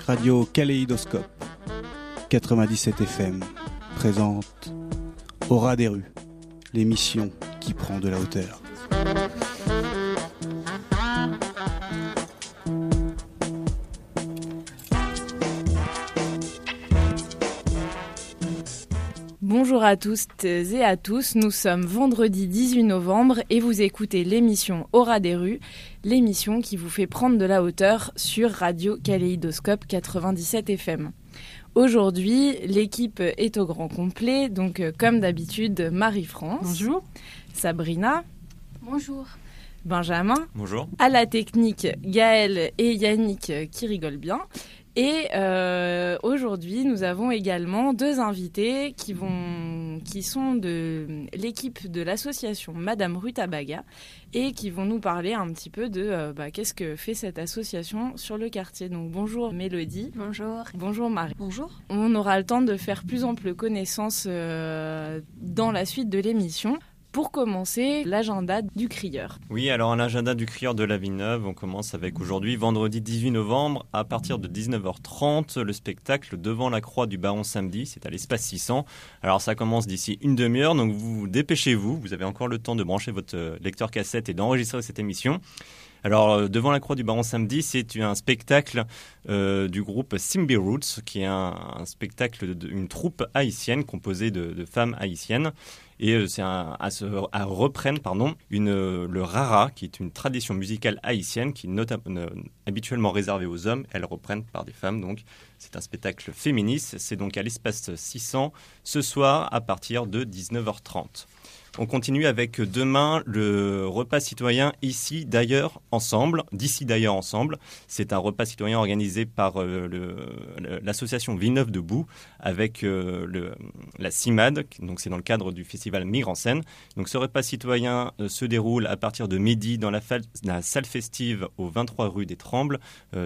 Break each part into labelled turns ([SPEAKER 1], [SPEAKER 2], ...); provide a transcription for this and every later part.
[SPEAKER 1] Radio Kaléidoscope 97 FM présente Aura des rues, l'émission qui prend de la hauteur.
[SPEAKER 2] Bonjour à tous et à tous, nous sommes vendredi 18 novembre et vous écoutez l'émission Aura des rues, l'émission qui vous fait prendre de la hauteur sur Radio Kaléidoscope 97 FM. Aujourd'hui, l'équipe est au grand complet, donc comme d'habitude, Marie-France.
[SPEAKER 3] Bonjour.
[SPEAKER 2] Sabrina.
[SPEAKER 4] Bonjour.
[SPEAKER 2] Benjamin.
[SPEAKER 5] Bonjour.
[SPEAKER 2] À la technique, Gaël et Yannick qui rigolent bien. Et aujourd'hui, nous avons également deux invités qui sont de l'équipe de l'association Madame Rutabaga et qui vont nous parler un petit peu de qu'est-ce que fait cette association sur le quartier. Donc bonjour Mélodie.
[SPEAKER 4] Bonjour.
[SPEAKER 2] Bonjour Marie.
[SPEAKER 4] Bonjour.
[SPEAKER 2] On aura le temps de faire plus ample connaissance dans la suite de l'émission. Pour commencer, l'agenda du crieur.
[SPEAKER 5] Oui, alors l'agenda du crieur de la Villeneuve, on commence avec aujourd'hui, vendredi 18 novembre, à partir de 19h30, le spectacle Devant la croix du Baron samedi, c'est à l'espace 600. Alors ça commence d'ici une demi-heure, donc vous dépêchez-vous, vous avez encore le temps de brancher votre lecteur cassette et d'enregistrer cette émission. Alors, Devant la croix du Baron samedi, c'est un spectacle du groupe Simbi Roots, qui est un spectacle d'une troupe haïtienne composée de femmes haïtiennes. Et c'est reprennent le rara, qui est une tradition musicale haïtienne qui est habituellement réservée aux hommes. Elles reprennent par des femmes, donc c'est un spectacle féministe. C'est donc à l'espace 600 ce soir à partir de 19h30. On continue avec demain le repas citoyen d'ici d'ailleurs ensemble. C'est un repas citoyen organisé par l'association Villeneuve Debout avec la CIMAD. Donc c'est dans le cadre du festival Migre en scène. Donc ce repas citoyen se déroule à partir de midi dans la salle festive au 23 rue des Trembles.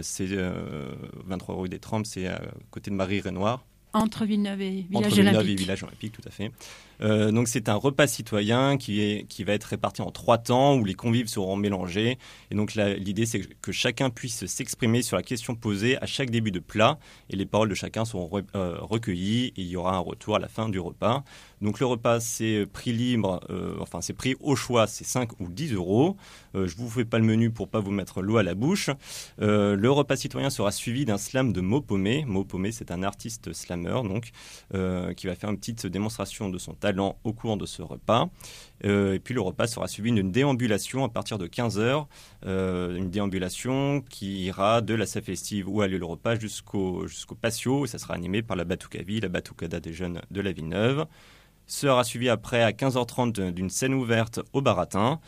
[SPEAKER 5] 23 rue des Trembles, c'est à côté de Marie-Rénoir.
[SPEAKER 3] Entre Villeneuve et
[SPEAKER 5] Village Olympique, tout à fait. Donc c'est un repas citoyen qui va être réparti en 3 temps où les convives seront mélangés. Et donc l'idée c'est que chacun puisse s'exprimer sur la question posée à chaque début de plat et les paroles de chacun seront recueillies et il y aura un retour à la fin du repas. Donc le repas c'est prix libre, c'est prix au choix, c'est 5 ou 10 euros. Je vous fais pas le menu pour pas vous mettre l'eau à la bouche. Le repas citoyen sera suivi d'un slam de Mopomé. Mopomé c'est un artiste slammer donc qui va faire une petite démonstration de son talent au cours de ce repas. Et puis le repas sera suivi d'une déambulation à partir de 15h. Une déambulation qui ira de la salle festive où a lieu le repas jusqu'au patio. Et ça sera animé par la Batucavie, la Batucada des jeunes de la Villeneuve. Sera suivi après à 15h30 d'une scène ouverte au Baratin.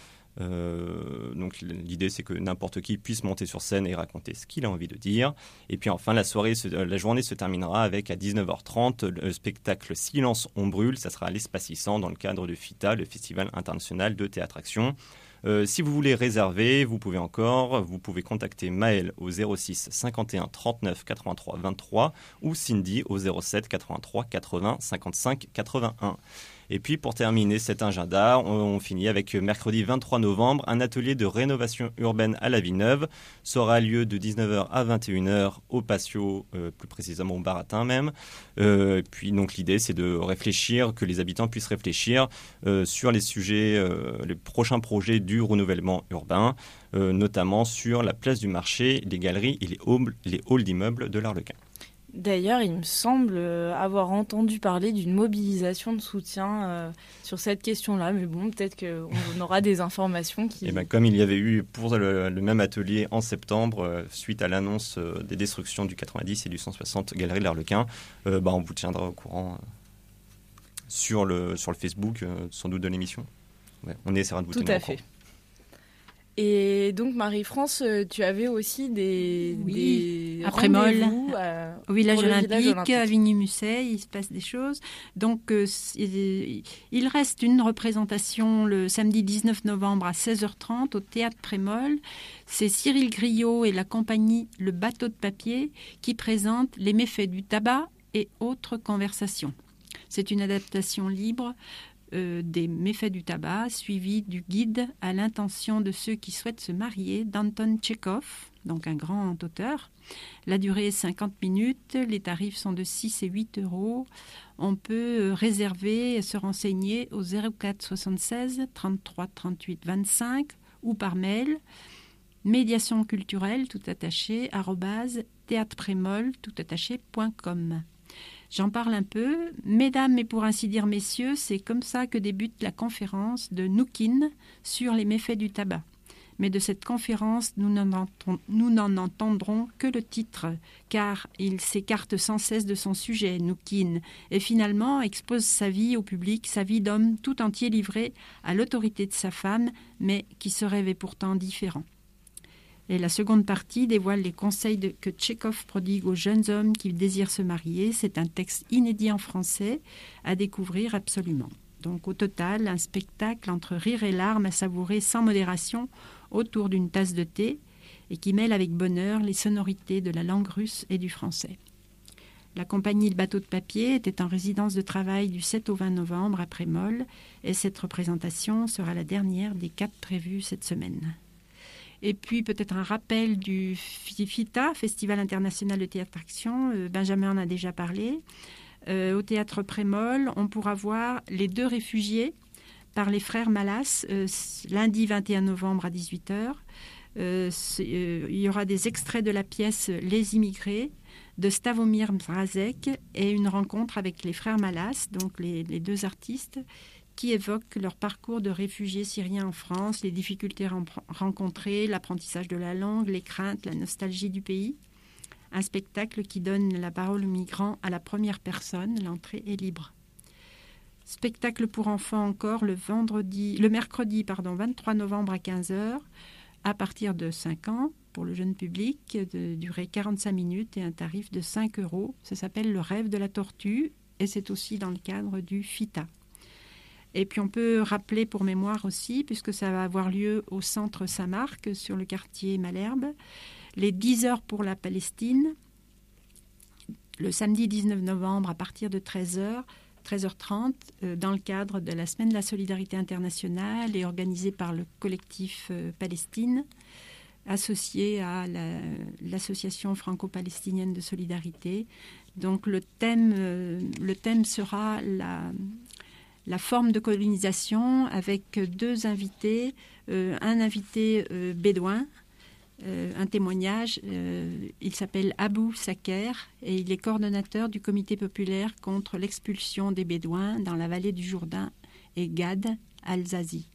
[SPEAKER 5] Donc l'idée c'est que n'importe qui puisse monter sur scène et raconter ce qu'il a envie de dire. Et puis enfin la journée se terminera avec à 19h30 le spectacle Silence on brûle. Ça sera à l'espace 600 dans le cadre du FITA, le Festival international de théâtre-action. Si vous voulez réserver, vous pouvez contacter Maël au 06 51 39 83 23 ou Cindy au 07 83 80 55 81. Et puis pour terminer cet agenda, on finit avec mercredi 23 novembre, un atelier de rénovation urbaine à la Villeneuve. Ça aura lieu de 19h à 21h au patio, plus précisément au Baratin même. Et puis donc l'idée c'est de réfléchir, que les habitants puissent réfléchir sur les sujets, les prochains projets du renouvellement urbain, notamment sur la place du marché, les galeries et les halls d'immeubles de l'Arlequin.
[SPEAKER 2] D'ailleurs, il me semble avoir entendu parler d'une mobilisation de soutien sur cette question-là. Mais bon, peut-être qu'on aura des informations qui...
[SPEAKER 5] Et comme il y avait eu pour le même atelier en septembre, suite à l'annonce des destructions du 90 et du 160 Galerie de l'Arlequin, on vous tiendra au courant sur le Facebook, sans doute de l'émission. Ouais, on essaiera de vous tenir au courant.
[SPEAKER 2] Tout à fait. Et donc Marie-France, tu avais aussi des
[SPEAKER 3] après Molle,
[SPEAKER 2] au
[SPEAKER 3] village olympique, à Vigny-Musset, il se passe des choses. Donc il reste une représentation le samedi 19 novembre à 16h30 au Théâtre Prémol. C'est Cyril Griot et la compagnie Le Bateau de Papier qui présentent les méfaits du tabac et autres conversations. C'est une adaptation libre des méfaits du tabac, suivi du guide à l'intention de ceux qui souhaitent se marier d'Anton Tchekhov. donc un grand auteur. La durée est 50 minutes, les tarifs sont de 6 et 8 euros. On peut réserver et se renseigner au 04 76 33 38 25 ou par mail médiation culturelle tout attaché @théâtreprémol.com. J'en parle un peu. Mesdames et pour ainsi dire messieurs, c'est comme ça que débute la conférence de Noukin sur les méfaits du tabac. Mais de cette conférence, nous n'en entendrons que le titre, car il s'écarte sans cesse de son sujet, Noukin, et finalement expose sa vie au public, sa vie d'homme tout entier livré à l'autorité de sa femme, mais qui se rêvait pourtant différent. Et la seconde partie dévoile les conseils que Tchekhov prodigue aux jeunes hommes qui désirent se marier. C'est un texte inédit en français à découvrir absolument. Donc au total, un spectacle entre rire et larmes à savourer sans modération autour d'une tasse de thé et qui mêle avec bonheur les sonorités de la langue russe et du français. La compagnie Le Bateau de Papier était en résidence de travail du 7 au 20 novembre à Prémol et cette représentation sera la dernière des 4 prévues cette semaine. Et puis peut-être un rappel du FITA, Festival international de théâtre-action. Benjamin en a déjà parlé. Au théâtre Prémol, on pourra voir Les 2 réfugiés par les frères Malas, lundi 21 novembre à 18h. Il y aura des extraits de la pièce Les immigrés de Stavomir Mrazek et une rencontre avec les frères Malas, donc les 2 artistes, qui évoquent leur parcours de réfugiés syriens en France, les difficultés rencontrées, l'apprentissage de la langue, les craintes, la nostalgie du pays. Un spectacle qui donne la parole aux migrants à la première personne. L'entrée est libre. Spectacle pour enfants encore le mercredi 23 novembre à 15h, à partir de 5 ans, pour le jeune public, de durée 45 minutes et un tarif de 5 euros. Ça s'appelle Le rêve de la tortue et c'est aussi dans le cadre du FITA. Et puis on peut rappeler pour mémoire aussi, puisque ça va avoir lieu au centre Saint-Marc, sur le quartier Malherbe, les 10 heures pour la Palestine, le samedi 19 novembre à partir de 13h30, dans le cadre de la Semaine de la Solidarité internationale et organisée par le collectif Palestine, associé à l'Association franco-palestinienne de solidarité. Donc le thème sera la forme de colonisation avec 2 invités, un invité bédouin, un témoignage. Il s'appelle Abou Saker et il est coordonnateur du comité populaire contre l'expulsion des Bédouins dans la vallée du Jourdain et Gad al-Ghazi.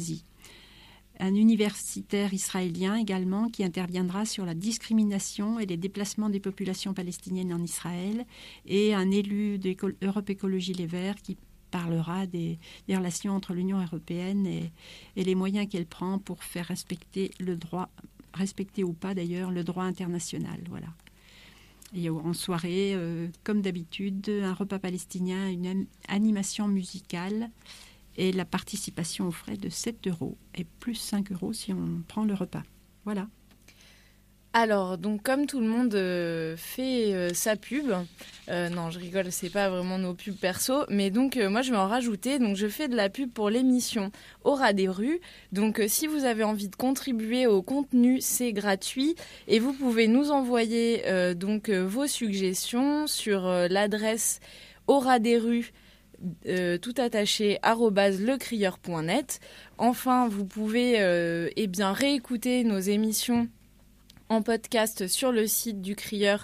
[SPEAKER 3] Un universitaire israélien également qui interviendra sur la discrimination et les déplacements des populations palestiniennes en Israël et un élu d'Europe Écologie Les Verts qui parlera des relations entre l'Union européenne et les moyens qu'elle prend pour faire respecter le droit, respecter ou pas d'ailleurs, le droit international. Voilà. Et en soirée, comme d'habitude, un repas palestinien, une animation musicale et la participation aux frais de 7 euros et plus 5 euros si on prend le repas. Voilà.
[SPEAKER 2] Alors, donc comme tout le monde fait sa pub, non je rigole, c'est pas vraiment nos pubs perso, mais donc moi je vais en rajouter, donc je fais de la pub pour l'émission Au ras des rues, donc si vous avez envie de contribuer au contenu, c'est gratuit et vous pouvez nous envoyer vos suggestions sur l'adresse au ras des rues tout attaché @lecrieur.net. Enfin, vous pouvez réécouter nos émissions en podcast sur le site du Crieur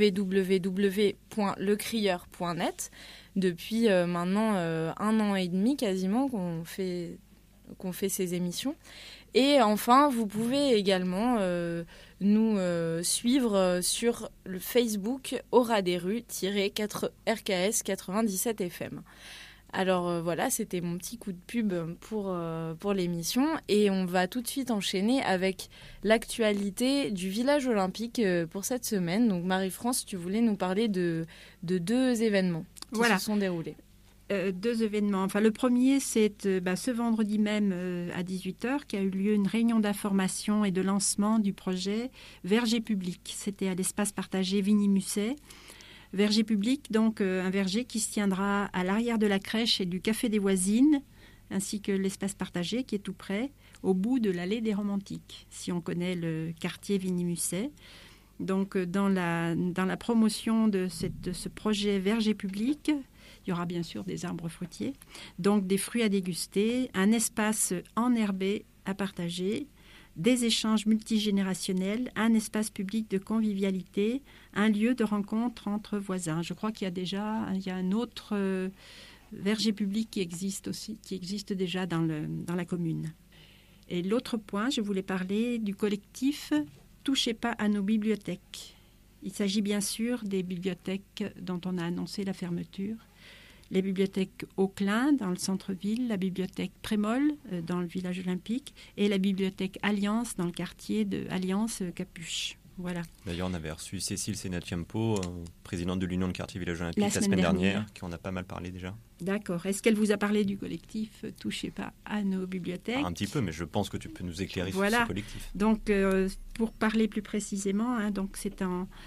[SPEAKER 2] www.lecrieur.net depuis maintenant 1 an et demi quasiment qu'on fait ces émissions. Et enfin, vous pouvez également nous suivre sur le Facebook Au ras des rues RKS 97 FM. Alors voilà, c'était mon petit coup de pub pour l'émission et on va tout de suite enchaîner avec l'actualité du village olympique pour cette semaine. Donc Marie-France, tu voulais nous parler de 2 événements qui se sont déroulés.
[SPEAKER 3] 2 événements. Enfin, le premier, c'est ce vendredi même à 18h qu'a eu lieu une réunion d'information et de lancement du projet Verger public. C'était à l'espace partagé Vigny-Musset. Verger public, donc un verger qui se tiendra à l'arrière de la crèche et du café des voisines, ainsi que l'espace partagé qui est tout près, au bout de l'allée des Romantiques, si on connaît le quartier Vigny-Musset. Donc, dans la promotion de ce projet verger public, il y aura bien sûr des arbres fruitiers, donc des fruits à déguster, un espace enherbé à partager, des échanges multigénérationnels, un espace public de convivialité, un lieu de rencontre entre voisins. Je crois qu'il y a un autre verger public qui existe déjà dans la commune. Et l'autre point, je voulais parler du collectif « Touchez pas à nos bibliothèques ». Il s'agit bien sûr des bibliothèques dont on a annoncé la fermeture. Les bibliothèques Auclin dans le centre-ville, la bibliothèque Prémol dans le village olympique et la bibliothèque Alliance dans le quartier de Alliance-Capuche. Voilà.
[SPEAKER 5] D'ailleurs, on avait reçu Cécile Senatiampo, présidente de l'Union de quartier village olympique, la semaine dernière, qui en a pas mal parlé déjà.
[SPEAKER 3] D'accord. Est-ce qu'elle vous a parlé du collectif « Touchez pas à nos bibliothèques » ?
[SPEAKER 5] Un petit peu, mais je pense que tu peux nous éclairer sur ce collectif.
[SPEAKER 3] Donc, pour parler plus précisément, donc c'est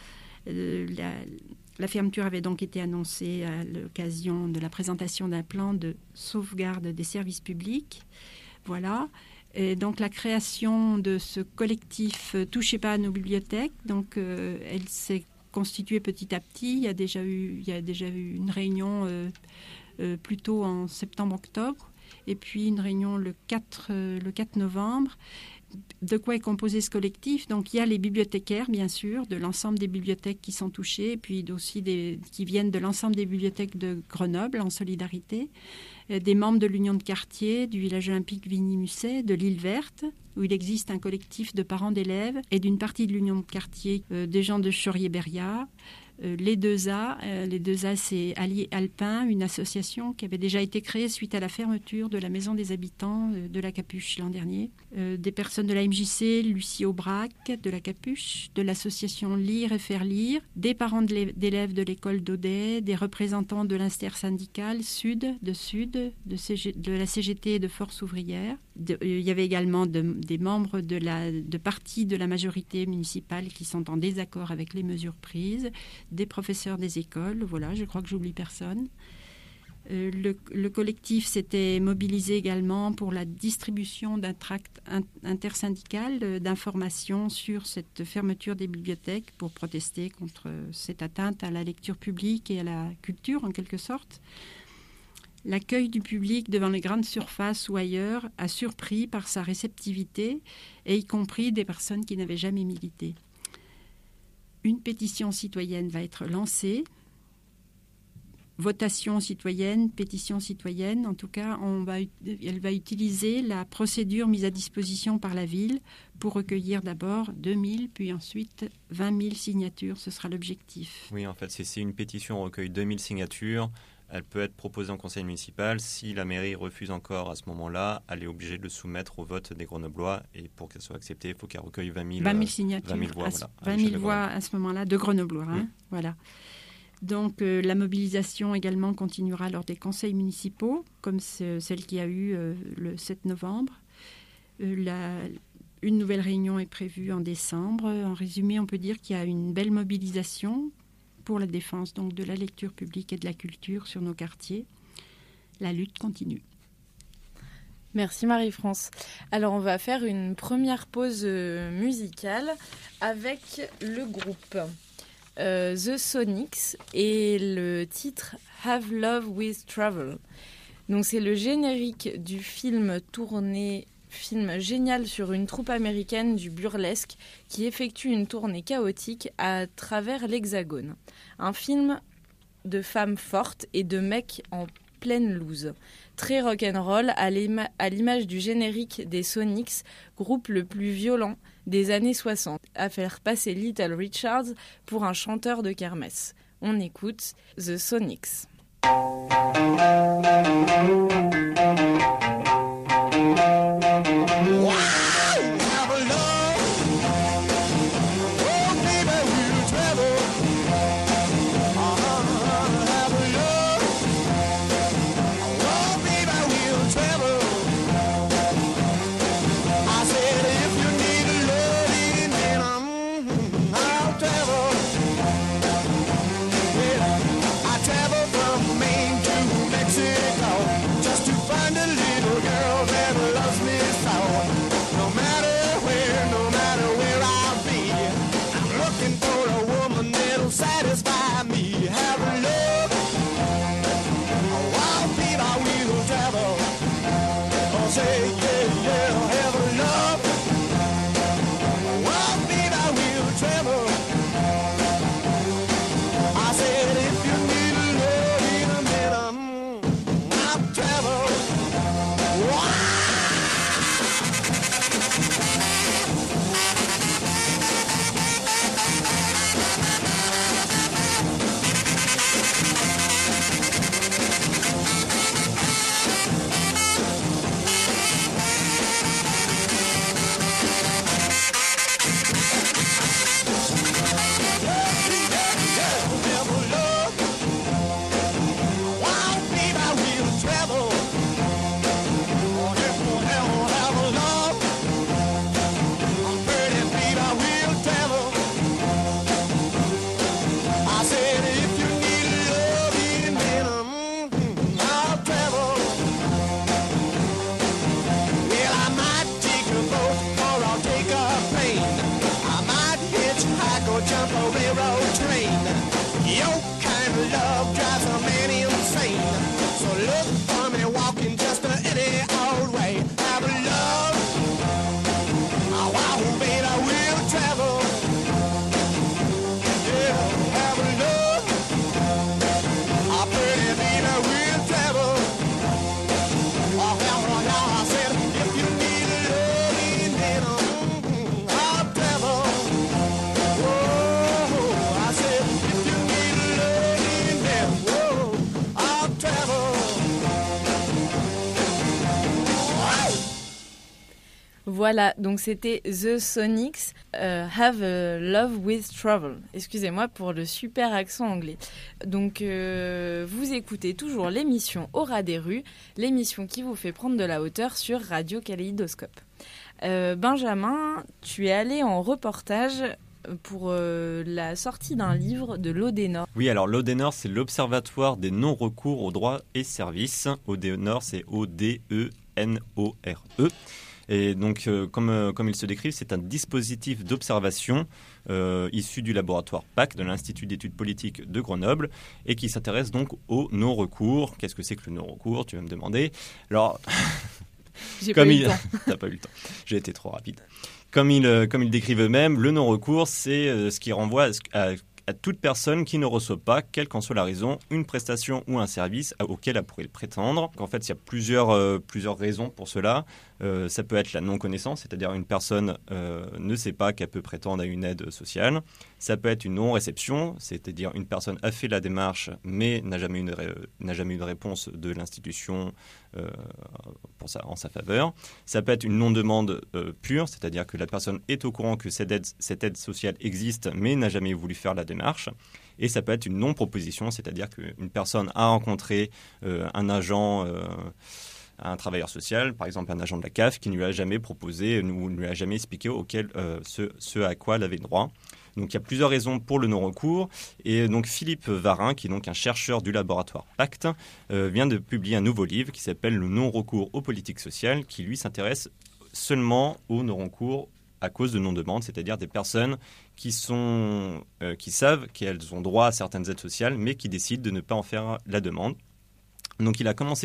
[SPEAKER 3] la fermeture avait donc été annoncée à l'occasion de la présentation d'un plan de sauvegarde des services publics. Voilà. Et donc la création de ce collectif « Touchez pas à nos bibliothèques », donc elle s'est constituée petit à petit. Il y a déjà eu une réunion plutôt en septembre-octobre, et puis une réunion le 4 novembre. De quoi est composé ce collectif ? Donc il y a les bibliothécaires, bien sûr, de l'ensemble des bibliothèques qui sont touchées, et puis aussi qui viennent de l'ensemble des bibliothèques de Grenoble en solidarité, des membres de l'Union de quartier, du village olympique Vigny-Musset, de l'île Verte, où il existe un collectif de parents d'élèves, et d'une partie de l'Union de quartier des gens de Chaurier-Beria. Les 2A, c'est Allier Alpin, une association qui avait déjà été créée suite à la fermeture de la maison des habitants de la Capuche l'an dernier. Des personnes de la MJC, Lucie Aubrac de la Capuche, de l'association Lire et Faire Lire, des parents d'élèves de l'école d'Audet, des représentants de l'intersyndicale Sud, de la CGT et de Force ouvrière. Il y avait également des membres de partis de la majorité municipale qui sont en désaccord avec les mesures prises, des professeurs des écoles, voilà, je crois que j'oublie personne. Le collectif s'était mobilisé également pour la distribution d'un tract intersyndical d'informations sur cette fermeture des bibliothèques pour protester contre cette atteinte à la lecture publique et à la culture en quelque sorte. L'accueil du public devant les grandes surfaces ou ailleurs a surpris par sa réceptivité, et y compris des personnes qui n'avaient jamais milité. Une pétition citoyenne va être lancée. Votation citoyenne, pétition citoyenne, en tout cas, elle va utiliser la procédure mise à disposition par la ville pour recueillir d'abord 2000, puis ensuite 20 000 signatures. Ce sera l'objectif.
[SPEAKER 5] Oui, en fait, c'est une pétition, on recueille 2000 signatures. Elle peut être proposée en conseil municipal. Si la mairie refuse encore à ce moment-là, elle est obligée de le soumettre au vote des Grenoblois. Et pour qu'elle soit acceptée, il faut qu'elle recueille 20 000 signatures. 20 000 voix, voilà,
[SPEAKER 3] 20 000 voix à ce moment-là de Grenoblois. Hein, voilà. Donc la mobilisation également continuera lors des conseils municipaux, comme celle qui a eu le 7 novembre. Une nouvelle réunion est prévue en décembre. En résumé, on peut dire qu'il y a une belle mobilisation pour la défense donc, de la lecture publique et de la culture sur nos quartiers. La lutte continue.
[SPEAKER 2] Merci Marie-France. Alors on va faire une première pause musicale avec le groupe The Sonics et le titre Have Love with Travel. Donc c'est le générique du film génial sur une troupe américaine du burlesque qui effectue une tournée chaotique à travers l'Hexagone. Un film de femmes fortes et de mecs en pleine loose. Très rock'n'roll à l'image du générique des Sonics, groupe le plus violent des années 60, à faire passer Little Richard pour un chanteur de kermesse. On écoute The Sonics.
[SPEAKER 4] Just to find a little jump a railroad train. Your kind of love drives a man insane. So look for me walking just any old way. Have a love, oh, wow, baby, I will travel. Yeah, have a love, oh, pretty baby, I will travel. Oh, now I said, if you need a loving, then I'll travel. Whoa, I said, if you need a loving, then whoa, I'll travel.
[SPEAKER 2] Voilà, donc c'était The Sonics, Have a Love with Travel. Excusez-moi pour le super accent anglais. Donc vous écoutez toujours l'émission Aura des rues, l'émission qui vous fait prendre de la hauteur sur Radio Kaléidoscope. Benjamin, tu es allé en reportage pour la sortie d'un livre de l'Odenor.
[SPEAKER 5] Oui, alors l'Odenor, c'est l'Observatoire des non-recours aux droits et services. Odenor, c'est O-D-E-N-O-R-E. Et donc, comme il se décrit, c'est un dispositif d'observation issu du laboratoire PAC de l'Institut d'études politiques de Grenoble et qui s'intéresse donc au non-recours. Qu'est-ce que c'est que le non-recours, tu vas me demander. Alors,
[SPEAKER 2] J'ai pas eu le temps.
[SPEAKER 5] T'as pas eu le temps. J'ai été trop rapide. Comme ils décrivent eux-mêmes, le non-recours, c'est ce qui renvoie à toute personne qui ne reçoit pas, quelle qu'en soit la raison, une prestation ou un service auquel elle pourrait prétendre. En fait, il y a plusieurs raisons pour cela. Ça peut être la non-connaissance, c'est-à-dire une personne ne sait pas qu'elle peut prétendre à une aide sociale. Ça peut être une non-réception, c'est-à-dire une personne a fait la démarche mais n'a jamais eu de réponse de l'institution en sa faveur. Ça peut être une non-demande pure, c'est-à-dire que la personne est au courant que cette aide sociale existe mais n'a jamais voulu faire la démarche. Et ça peut être une non-proposition, c'est-à-dire qu'une personne a rencontré un agent, un travailleur social, par exemple un agent de la CAF, qui ne lui a jamais proposé ou ne lui a jamais expliqué ce à quoi elle avait droit. Donc il y a plusieurs raisons pour le non-recours. Et donc Philippe Varin, qui est donc un chercheur du laboratoire PACT, vient de publier un nouveau livre qui s'appelle « Le non-recours aux politiques sociales », qui lui s'intéresse seulement au non-recours à cause de non-demande, c'est-à-dire des personnes qui savent qu'elles ont droit à certaines aides sociales, mais qui décident de ne pas en faire la demande. Donc il a commencé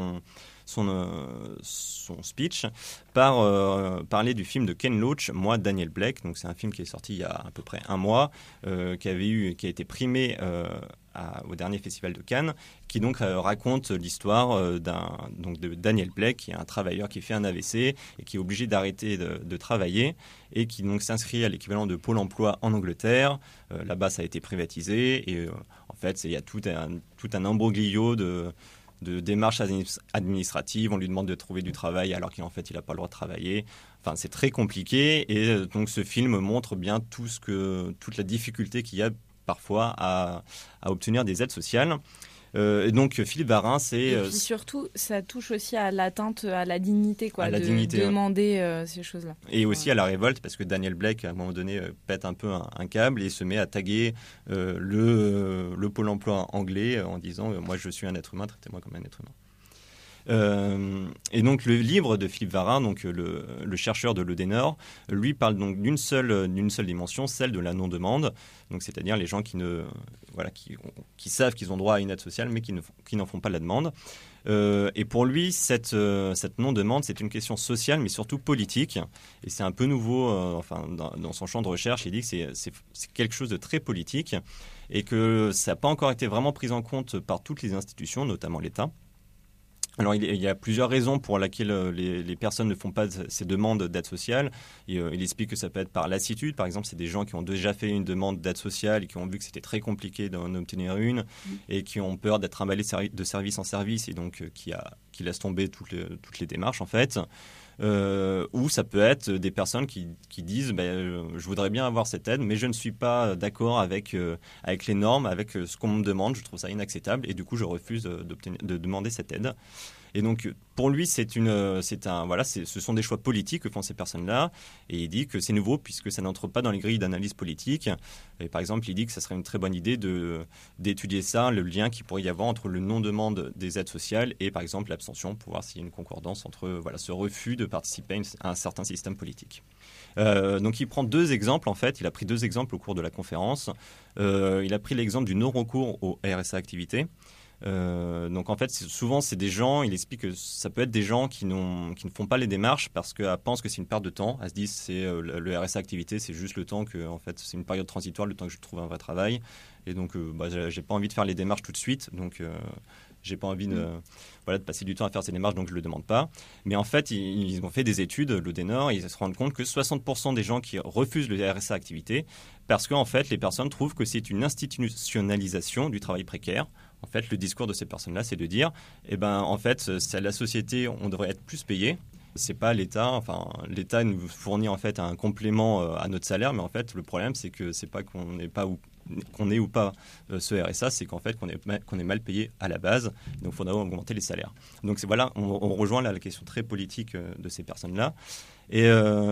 [SPEAKER 5] son speech par parler du film de Ken Loach, Moi, Daniel Blake. Donc c'est un film qui est sorti il y a à peu près un mois, qui a été primé au dernier festival de Cannes, qui donc raconte l'histoire de Daniel Blake, qui est un travailleur qui fait un AVC et qui est obligé d'arrêter de travailler et qui donc s'inscrit à l'équivalent de Pôle emploi en Angleterre. Là-bas, ça a été privatisé et en fait, il y a tout un imbroglio de démarches administratives. On lui demande de trouver du travail alors qu'en fait, il n'a pas le droit de travailler. Enfin, c'est très compliqué et donc ce film montre bien toute la difficulté qu'il y a parfois à obtenir des aides sociales. Et donc Philippe Varin,
[SPEAKER 2] et puis surtout, ça touche aussi à l'atteinte à la dignité, demander ces choses-là.
[SPEAKER 5] Et aussi à la révolte, parce que Daniel Blake, à un moment donné, pète un peu un câble et se met à taguer le Pôle emploi anglais en disant « Moi, je suis un être humain, traitez-moi comme un être humain ». Et donc le livre de Philippe Varin, donc le chercheur de l'Odenor, lui parle donc d'une seule dimension, celle de la non-demande. Donc c'est-à-dire les gens qui savent qu'ils ont droit à une aide sociale mais qui n'en font pas la demande. Et pour lui, cette non-demande, c'est une question sociale mais surtout politique. Et c'est un peu nouveau. Dans son champ de recherche, il dit que c'est quelque chose de très politique et que ça n'a pas encore été vraiment pris en compte par toutes les institutions, notamment l'État. Alors, il y a plusieurs raisons pour lesquelles les personnes ne font pas ces demandes d'aide sociale. Il explique que ça peut être par lassitude. Par exemple, c'est des gens qui ont déjà fait une demande d'aide sociale et qui ont vu que c'était très compliqué d'en obtenir une et qui ont peur d'être emballés de service en service et donc qui laissent tomber toutes les démarches, en fait. Ou ça peut être des personnes qui disent je voudrais bien avoir cette aide, mais je ne suis pas d'accord avec les normes, avec ce qu'on me demande, je trouve ça inacceptable et du coup je refuse de demander cette aide. Et donc, pour lui, ce sont des choix politiques que font ces personnes-là. Et il dit que c'est nouveau puisque ça n'entre pas dans les grilles d'analyse politique. Et par exemple, il dit que ça serait une très bonne idée d'étudier ça, le lien qu'il pourrait y avoir entre le non-demande des aides sociales et, par exemple, l'abstention, pour voir s'il y a une concordance entre ce refus de participer à un certain système politique. Donc, il prend 2 exemples, en fait. Il a pris 2 exemples au cours de la conférence. Il a pris l'exemple du non-recours au RSA activité. Donc en fait, souvent c'est des gens, il explique que ça peut être des gens qui ne font pas les démarches parce qu'elles pensent que c'est une perte de temps. Elles se disent c'est le RSA activité, c'est juste le temps que, en fait, c'est une période transitoire, le temps que je trouve un vrai travail. Et donc j'ai pas envie de faire les démarches tout de suite, donc j'ai pas envie de passer du temps à faire ces démarches, donc je le demande pas. Mais en fait, ils ont fait des études, l'Odenor, et ils se rendent compte que 60% des gens qui refusent le RSA activité parce qu'en fait les personnes trouvent que c'est une institutionnalisation du travail précaire. En fait, le discours de ces personnes-là, c'est de dire, en fait, c'est à la société, on devrait être plus payé. C'est pas l'État. Enfin, l'État nous fournit en fait un complément à notre salaire, mais en fait, le problème, c'est que c'est pas qu'on ait ou pas ce RSA, c'est qu'en fait qu'on est mal payé à la base. Donc, il faudra augmenter les salaires. Donc, on rejoint là la question très politique de ces personnes-là. Et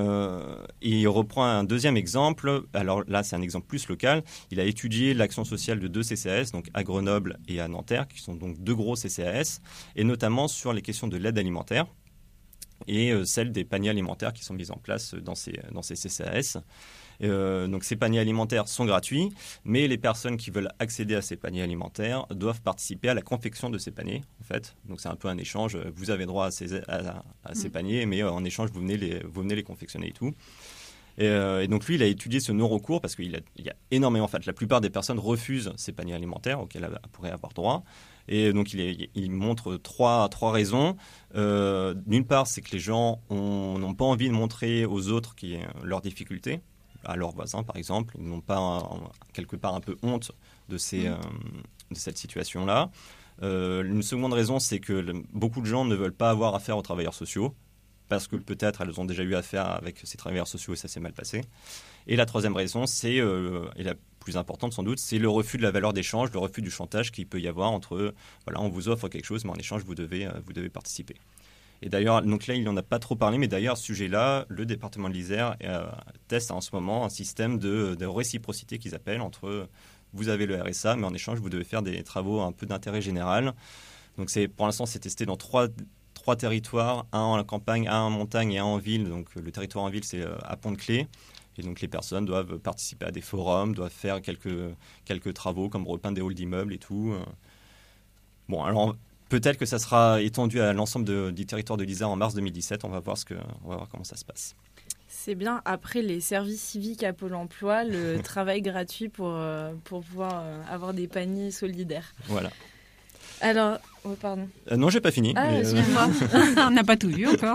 [SPEAKER 5] il reprend un deuxième exemple. Alors là, c'est un exemple plus local. Il a étudié l'action sociale de 2 CCAS, donc à Grenoble et à Nanterre, qui sont donc 2 gros CCAS, et notamment sur les questions de l'aide alimentaire et celle des paniers alimentaires qui sont mis en place dans ces CCAS. Donc ces paniers alimentaires sont gratuits, mais les personnes qui veulent accéder à ces paniers alimentaires doivent participer à la confection de ces paniers, en fait. Donc c'est un peu un échange. Vous avez droit à ces paniers, mais en échange, vous venez les confectionner et tout. Et donc lui, il a étudié ce non-recours parce qu'il y a énormément, en fait, la plupart des personnes refusent ces paniers alimentaires auxquels elles pourraient avoir droit. Et donc il montre trois raisons. D'une part, c'est que les gens n'ont pas envie de montrer aux autres leurs difficultés, à leurs voisins par exemple. Ils n'ont pas quelque part un peu honte de cette situation-là. Une seconde raison, c'est que beaucoup de gens ne veulent pas avoir affaire aux travailleurs sociaux, parce que peut-être elles ont déjà eu affaire avec ces travailleurs sociaux et ça s'est mal passé. Et la troisième raison, c'est, et la plus importante sans doute, c'est le refus de la valeur d'échange, le refus du chantage qu'il peut y avoir entre, on vous offre quelque chose, mais en échange, vous devez participer. Et d'ailleurs, donc là, il n'en a pas trop parlé, mais d'ailleurs, à ce sujet-là, le département de l'Isère teste en ce moment un système de réciprocité qu'ils appellent entre, vous avez le RSA, mais en échange, vous devez faire des travaux un peu d'intérêt général. Donc pour l'instant, c'est testé dans trois territoires, un en campagne, un en montagne et un en ville. Donc le territoire en ville, c'est à Pont-de-Clé. Et donc les personnes doivent participer à des forums, doivent faire quelques travaux comme repeindre des halls d'immeubles et tout. Bon, alors peut-être que ça sera étendu à l'ensemble du territoire de l'Isère en mars 2017. On va voir comment ça se passe.
[SPEAKER 2] C'est bien, après les services civiques à Pôle emploi, le travail gratuit pour pouvoir avoir des paniers solidaires.
[SPEAKER 5] Voilà.
[SPEAKER 2] Alors, pardon.
[SPEAKER 5] Non, j'ai pas fini.
[SPEAKER 2] Ah, excuse-moi.
[SPEAKER 3] On n'a pas tout vu encore.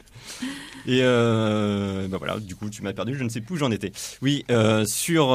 [SPEAKER 5] Et voilà, du coup, tu m'as perdu, je ne sais plus où j'en étais. Oui, sur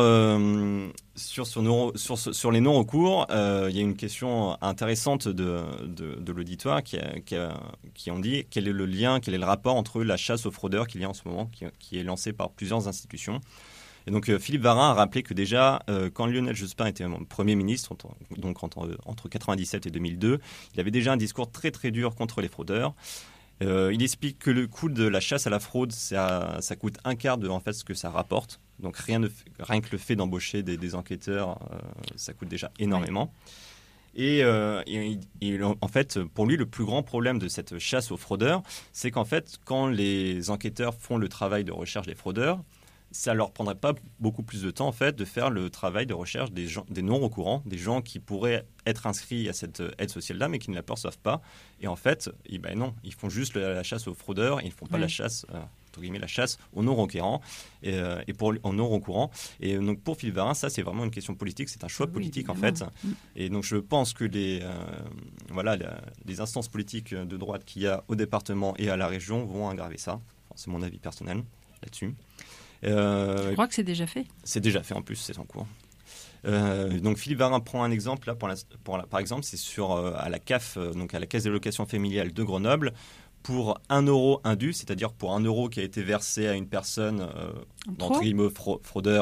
[SPEAKER 5] les non-recours, il y a une question intéressante de l'auditoire qui ont dit quel est le lien, quel est le rapport entre la chasse aux fraudeurs qu'il y a en ce moment, qui est lancée par plusieurs institutions. Et donc Philippe Varin a rappelé que déjà, quand Lionel Jospin était Premier ministre, donc entre 1997 et 2002, il avait déjà un discours très très dur contre les fraudeurs. Il explique que le coût de la chasse à la fraude, ça coûte un quart de en fait, ce que ça rapporte. Donc rien que le fait d'embaucher des enquêteurs, ça coûte déjà énormément. Et en fait, pour lui, le plus grand problème de cette chasse aux fraudeurs, c'est qu'en fait, quand les enquêteurs font le travail de recherche des fraudeurs, ça leur prendrait pas beaucoup plus de temps en fait de faire le travail de recherche des non-recourants, des gens qui pourraient être inscrits à cette aide sociale-là mais qui ne la perçoivent pas. Et en fait, non, ils font juste la chasse aux fraudeurs, et ils ne font pas la chasse, entre guillemets, la chasse aux non-recourants aux non-recourants. Et donc pour Philippe Varin, ça c'est vraiment une question politique, c'est un choix politique en fait. Et donc je pense que les instances politiques de droite qu'il y a au département et à la région vont aggraver ça. Enfin, c'est mon avis personnel là-dessus.
[SPEAKER 3] Je crois que c'est déjà fait.
[SPEAKER 5] C'est déjà fait en plus, c'est en cours. Donc Philippe Varin prend un exemple là par exemple, c'est à la CAF, donc à la Caisse d'allocation familiale de Grenoble, pour 1 euro indu, c'est-à-dire pour 1 euro qui a été versé à une personne entre guillemets fraudeur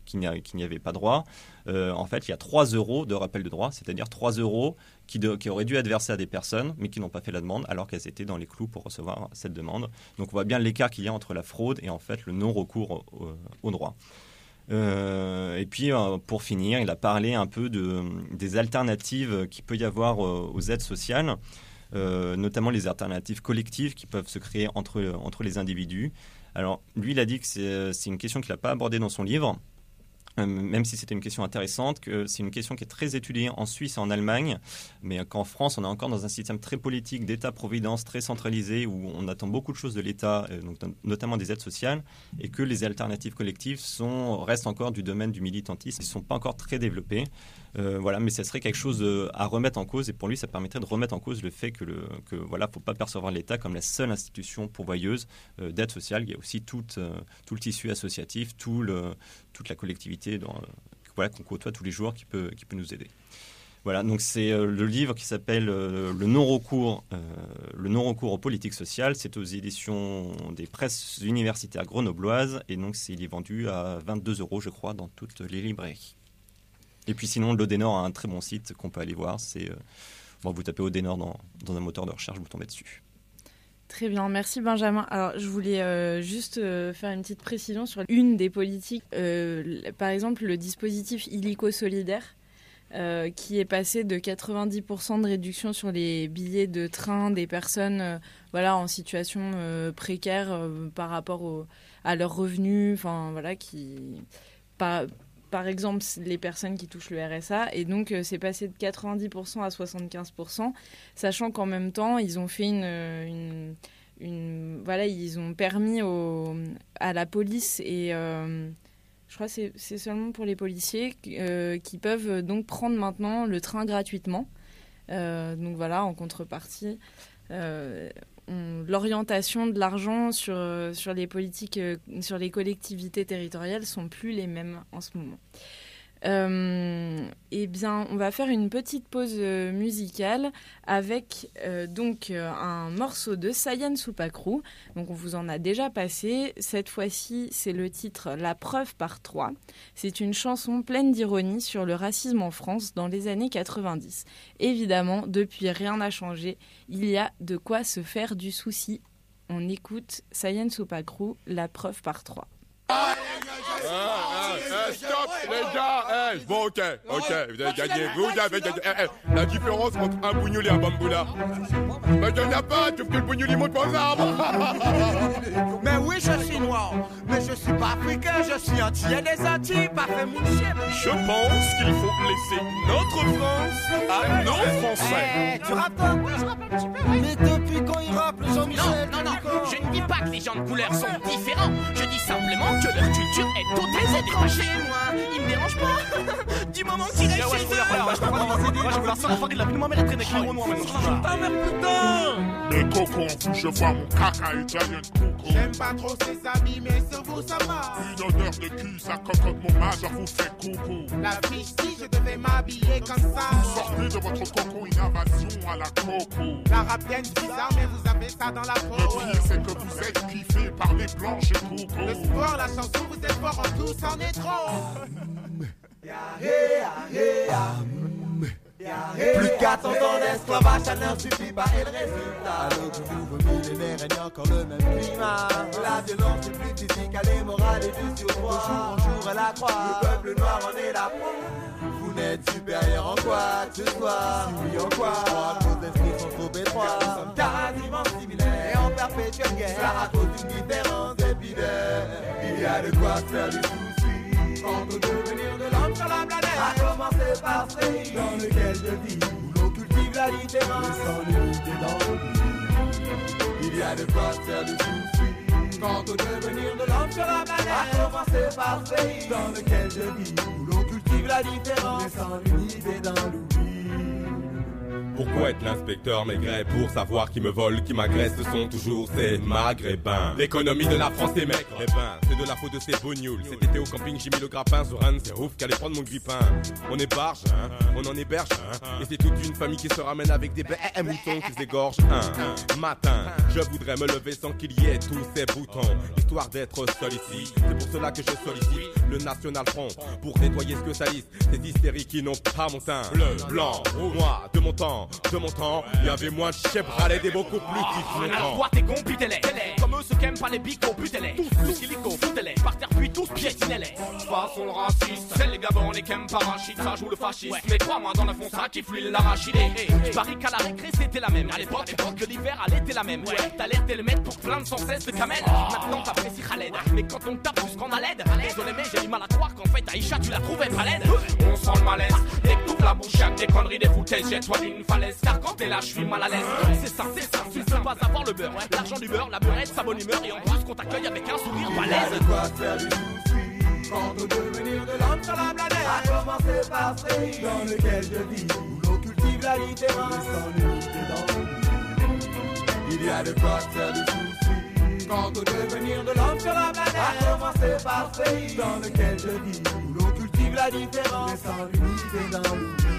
[SPEAKER 5] qui n'y avaient pas droit. En fait, il y a 3 € de rappel de droit, c'est-à-dire 3 € qui auraient dû être versés à des personnes, mais qui n'ont pas fait la demande, alors qu'elles étaient dans les clous pour recevoir cette demande. Donc on voit bien l'écart qu'il y a entre la fraude et en fait le non-recours au droit. Et puis, pour finir, il a parlé un peu des alternatives qu'il peut y avoir aux aides sociales, notamment les alternatives collectives qui peuvent se créer entre les individus. Alors, lui, il a dit que c'est une question qu'il n'a pas abordée dans son livre, même si c'était une question intéressante, que c'est une question qui est très étudiée en Suisse et en Allemagne, mais qu'en France, on est encore dans un système très politique d'État-providence, très centralisé, où on attend beaucoup de choses de l'État, donc notamment des aides sociales, et que les alternatives collectives restent encore du domaine du militantisme, ils ne sont pas encore très développés. Voilà, mais ça serait quelque chose à remettre en cause, et pour lui, ça permettrait de remettre en cause le fait que voilà, faut pas percevoir l'État comme la seule institution pourvoyeuse d'aide sociale. Il y a aussi tout le tissu associatif, toute la collectivité qu'on côtoie tous les jours qui peut nous aider. Voilà, donc c'est le livre qui s'appelle le non-recours aux politiques sociales. C'est aux éditions des presses universitaires grenobloises, et donc il est vendu à 22 €, je crois, dans toutes les librairies. Et puis sinon, l'Odenor a un très bon site qu'on peut aller voir. Vous tapez Odenor dans un moteur de recherche, vous tombez dessus.
[SPEAKER 2] Très bien, merci Benjamin. Alors, je voulais juste faire une petite précision sur une des politiques. Par exemple, le dispositif illico solidaire, qui est passé de 90% de réduction sur les billets de train des personnes en situation précaire par rapport à leurs revenus, par exemple, les personnes qui touchent le RSA. Et donc, c'est passé de 90% à 75%, sachant qu'en même temps, ils ont fait ils ont permis à la police et... je crois que c'est seulement pour les policiers qui peuvent donc prendre maintenant le train gratuitement. Donc voilà, en contrepartie, l'orientation de l'argent sur les politiques, sur les collectivités territoriales sont plus les mêmes en ce moment. Eh bien, on va faire une petite pause musicale avec un morceau de Sayan Supakru. Donc, on vous en a déjà passé. Cette fois-ci, c'est le titre La preuve par 3. C'est une chanson pleine d'ironie sur le racisme en France dans les années 90. Évidemment, depuis, rien n'a changé. Il y a de quoi se faire du souci. On écoute Sayan Supakru, La preuve par 3.
[SPEAKER 6] Stop les gars, bon ok, vous avez gagné, la différence entre un bougnoul et un bamboula. Mais il n'y en a pas, tu fais le bougnoul, il monte pas aux arbres.
[SPEAKER 4] Mais oui, je suis noir, mais je suis pas africain, je suis entier des Antilles, pas fait mon chien.
[SPEAKER 6] Je pense qu'il faut laisser notre France à nos Français.
[SPEAKER 4] Tu rappes un peu, je rappe un petit peu, oui. Mais depuis quand il rappe, Jean-Michel? Non, je ne dis pas que les gens de couleur sont différents, je dis simplement que leur culture est totalement détachée. Moi, il me dérange pas. Du moment qu'il reste chez eux.
[SPEAKER 7] Moi, je veux la seule fois qu'il a vu ma mère être avec les Renois maintenant.
[SPEAKER 6] Ta mère, putain. Mais coco, je vois mon caca italien coco.
[SPEAKER 4] J'aime pas trop ses habits, mais sur vous ça va.
[SPEAKER 6] Une odeur de cul, ça cocotte mon majeur vous fait coucou.
[SPEAKER 4] La fiche, si je devais m'habiller comme ça.
[SPEAKER 6] Vous sortez de votre coco, innovation à la coco.
[SPEAKER 4] La rap game bizarre, mais vous avez ça dans la peau.
[SPEAKER 6] Le pire, c'est que vous êtes kiffé par les blanches et coco.
[SPEAKER 4] Le sport, la chanson, vous êtes fort en tout, c'en est trop.
[SPEAKER 8] Plus de 400 ans d'esclavage, ça ne suffit pas et le résultat. À l'aube du nouveau millénaire, il y a encore le même climat. La violence est plus physique, elle est morale et vue sur toi. De jour elle accroît, le peuple noir en est la proie. Vous n'êtes supérieur en quoi que ce soit. Si oui en quoi, vos esprits sont trop étroits. Nous sommes quasiment similaires et en perpétuelle guerre. Cela à cause d'une différence épiderme. Il y a de quoi se faire du souci. Quant au devenir de l'homme sur la planète, à commencer par ce pays dans lequel je vis, où l'on cultive la différence sans l'unité dans l'oubli. Il y a de quoi se faire du souci. Quant au devenir de l'homme sur la planète, à commencer par ce pays dans lequel je vis, où l'on cultive la différence sans l'unité dans l'oubli.
[SPEAKER 6] Pourquoi être l'inspecteur Maigret pour savoir qui me vole, qui m'agresse? Ce sont toujours ces maghrébins. L'économie de la France est maigre. Eh ben, c'est de la faute de ces bougnoules. Cet été au camping, j'ai mis le grappin sur Anne. C'est ouf qu'allait prendre mon grippin. On héberge, hein, on en héberge, hein. Et c'est toute une famille qui se ramène avec des moutons qui s'égorgent un matin. Je voudrais me lever sans qu'il y ait tous ces boutons, histoire d'être seul ici. C'est pour cela que je sollicite le National Front pour nettoyer ce que salissent ces hystériques qui n'ont pas mon teint. Bleu, blanc, moi, de mon temps, il y avait moins de chebralais et beaucoup plus
[SPEAKER 7] Alors
[SPEAKER 6] d'ignorants.
[SPEAKER 7] toi t'es con, butez-les. Comme eux ceux qui aiment pas les bicots, butez-les. Tous illico, foutez-les. Par terre puis tous piétinez-les. Façon le raciste, c'est les gabons, les qu'aiment parachute. Ça joue le fascisme, mais crois-moi dans le fond ça qui fluide l'arachidé. Je parie qu'à la récré c'était la même. À l'époque de l'hiver, elle était la même. T'as l'air de le mettre pour plaindre sans cesse de camel. Maintenant t'apprécies Khaled, mais quand on tape jusqu'en a l'aide. Désolé mais j'ai du mal à croire qu'en fait Aïcha tu la trouvais pas laide. On sent le malaise, dès que t'ouvres la bouche y'a des conneries, des foutaises. Jette-toi d'une falaise, car quand t'es là je suis mal à l'aise. C'est ça, tu ne peux pas avoir le beurre. L'argent du beurre, la beurrette, sa bonne humeur. Et en plus qu'on t'accueille avec un sourire balèze.
[SPEAKER 8] De quoi se faire du souci quant au devenir de l'homme sur la planète. A commencer par ce pays dans lequel je vis, où l'on cultive la différence sans l'unité dans le vie. Il y a de quoi se faire du souci quant au devenir de l'homme sur la planète. A commencer par ce pays dans lequel je vis, où l'on cultive la différence sans l'unité dans le vie.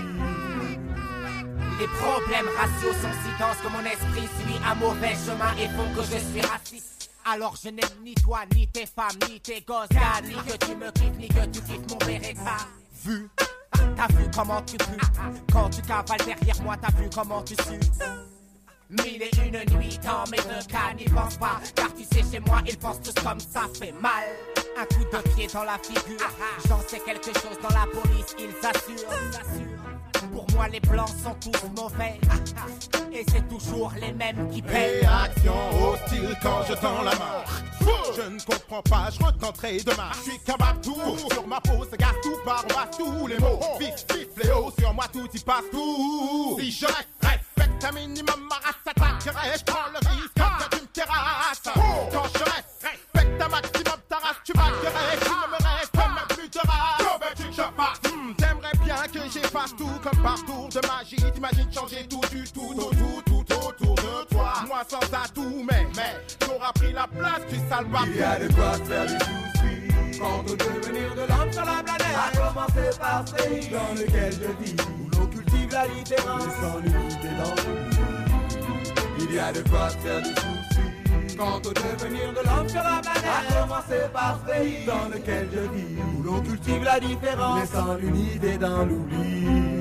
[SPEAKER 9] Les problèmes raciaux sont si denses que mon esprit suit un mauvais chemin et font que je suis raciste. Alors je n'aime ni toi, ni tes femmes, ni tes gosses, gars, ni que tu me kiffes, ni que tu kiffes mon Beretta. Vu, t'as vu comment tu pues. Quand tu cavales derrière moi, t'as vu comment tu sues. Mille et une nuits dans mes deux cas, n'y pense pas. Car tu sais, chez moi, ils pensent tous comme ça fait mal. Un coup de pied dans la figure. J'en sais quelque chose dans la police, ils assurent. Pour moi les blancs sont tous mauvais. Et c'est toujours les mêmes qui paient.
[SPEAKER 10] Réaction hostile quand je tends la main. Je ne comprends pas, je retenterai demain. Je suis capable tout, sur ma peau se gâte tout par on passe tous les mots. Vif, vif, fléau, sur moi tout y passe tout. Si je respecte un minimum ma race s'attaquerait. Je prends le risque que tu me terrasses. Quand je respecte un maximum ta race, tu m'accueillerais. Tu ne me restes même plus de race. Que veux-tu que je fasse? T'aimerais bien que j'efface tout comme parcours de magie. T'imagines changer tout du tout autour de toi. Moi sans atout, mais t'auras pris la place du sale bâton.
[SPEAKER 8] Il y a de quoi se faire du souci quant au devenir de l'homme sur la planète. A commencer par ce pays dans lequel je vis, où l'on cultive la différence sans l'unité dans le vie. Il y a de quoi se faire du souci quant au devenir de l'homme sur la planète. A commencer par ce pays dans lequel je vis, où l'on cultive la différence mais sans l'unité dans l'oubli.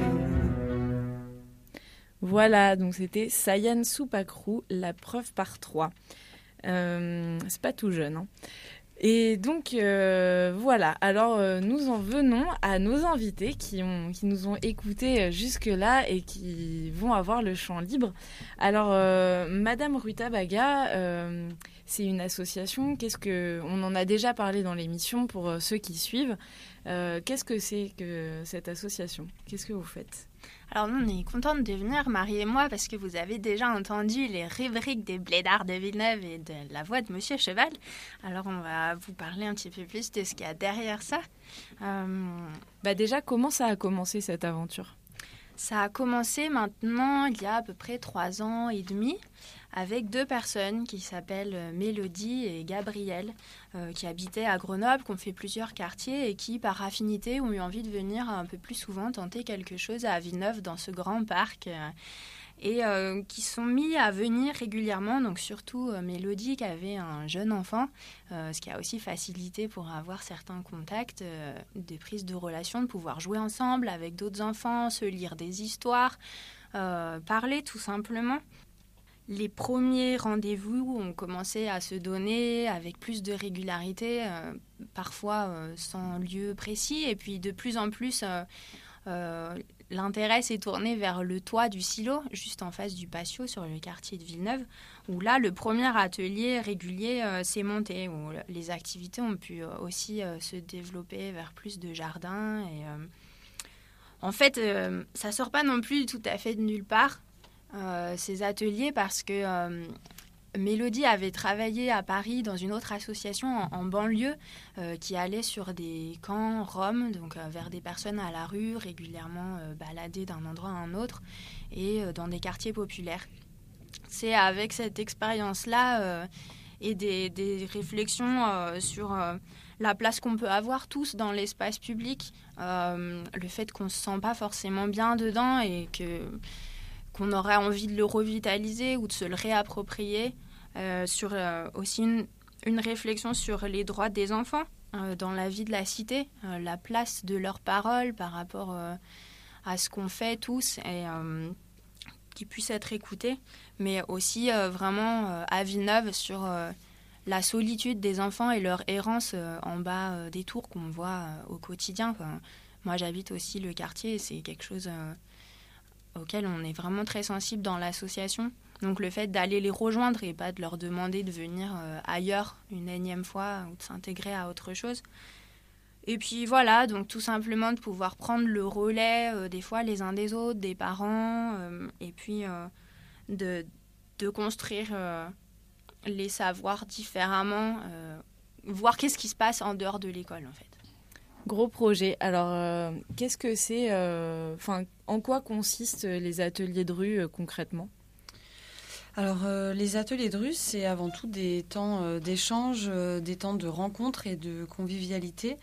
[SPEAKER 2] Voilà, donc c'était Sayan Soupakrou, la preuve par 3. C'est pas tout jeune, hein. Et donc voilà, alors nous en venons à nos invités qui nous ont écoutés jusque-là et qui vont avoir le champ libre. Alors Madame Rutabaga, c'est une association, on en a déjà parlé dans l'émission pour ceux qui suivent. Qu'est-ce que c'est que cette association? Qu'est-ce que vous faites?
[SPEAKER 11] Alors nous, on est contente de venir, Marie et moi, parce que vous avez déjà entendu les rubriques des blédards de Villeneuve et de la voix de Monsieur Cheval. Alors on va vous parler un petit peu plus de ce qu'il y a derrière ça.
[SPEAKER 2] Déjà, comment ça a commencé cette aventure?
[SPEAKER 11] Ça a commencé maintenant, il y a à peu près 3 ans et demi, avec 2 personnes qui s'appellent Mélodie et Gabriel, qui habitaient à Grenoble, qui ont fait plusieurs quartiers et qui, par affinité, ont eu envie de venir un peu plus souvent tenter quelque chose à Villeneuve, dans ce grand parc, et qui sont mis à venir régulièrement, donc surtout Mélodie qui avait un jeune enfant, ce qui a aussi facilité pour avoir certains contacts, des prises de relations, de pouvoir jouer ensemble avec d'autres enfants, se lire des histoires, parler tout simplement. Les premiers rendez-vous ont commencé à se donner avec plus de régularité, parfois sans lieu précis. Et puis de plus en plus, l'intérêt s'est tourné vers le toit du silo, juste en face du patio sur le quartier de Villeneuve, où là, le premier atelier régulier s'est monté, où les activités ont pu aussi se développer vers plus de jardins. Et, en fait, ça ne sort pas non plus tout à fait de nulle part. Ces ateliers parce que Mélodie avait travaillé à Paris dans une autre association en banlieue qui allait sur des camps roms, donc vers des personnes à la rue, régulièrement baladées d'un endroit à un autre, et dans des quartiers populaires. C'est avec cette expérience-là et des réflexions sur la place qu'on peut avoir tous dans l'espace public, le fait qu'on ne se sent pas forcément bien dedans et qu'on aurait envie de le revitaliser ou de se le réapproprier, sur aussi une réflexion sur les droits des enfants dans la vie de la cité, la place de leurs paroles par rapport à ce qu'on fait tous et qui puissent être écoutés, mais aussi vraiment à Villeneuve sur la solitude des enfants et leur errance en bas des tours qu'on voit au quotidien. Enfin, moi, j'habite aussi le quartier et c'est quelque chose auquel on est vraiment très sensible dans l'association. Donc le fait d'aller les rejoindre et pas de leur demander de venir ailleurs une énième fois ou de s'intégrer à autre chose. Et puis voilà, donc tout simplement de pouvoir prendre le relais des fois les uns des autres, des parents, et puis de construire les savoirs différemment, voir qu'est-ce qui se passe en dehors de l'école en fait.
[SPEAKER 2] Gros projet. Alors, qu'est-ce que c'est en quoi consistent les ateliers de rue concrètement ?
[SPEAKER 12] Alors, les ateliers de rue, c'est avant tout des temps d'échange, des temps de rencontre et de convivialité.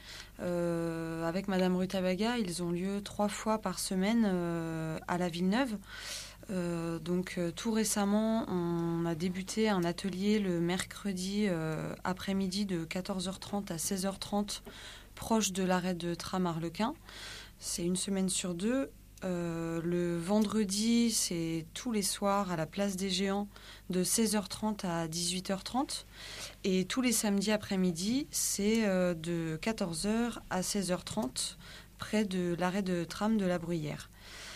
[SPEAKER 12] Avec Madame Rutabaga, ils ont lieu 3 fois par semaine à la Villeneuve. Donc, tout récemment, on a débuté un atelier le mercredi après-midi de 14h30 à 16h30, proche de l'arrêt de tram Arlequin. C'est une semaine sur 2. Le vendredi, c'est tous les soirs à la place des Géants de 16h30 à 18h30. Et tous les samedis après-midi, c'est de 14h à 16h30 près de l'arrêt de tram de la Bruyère.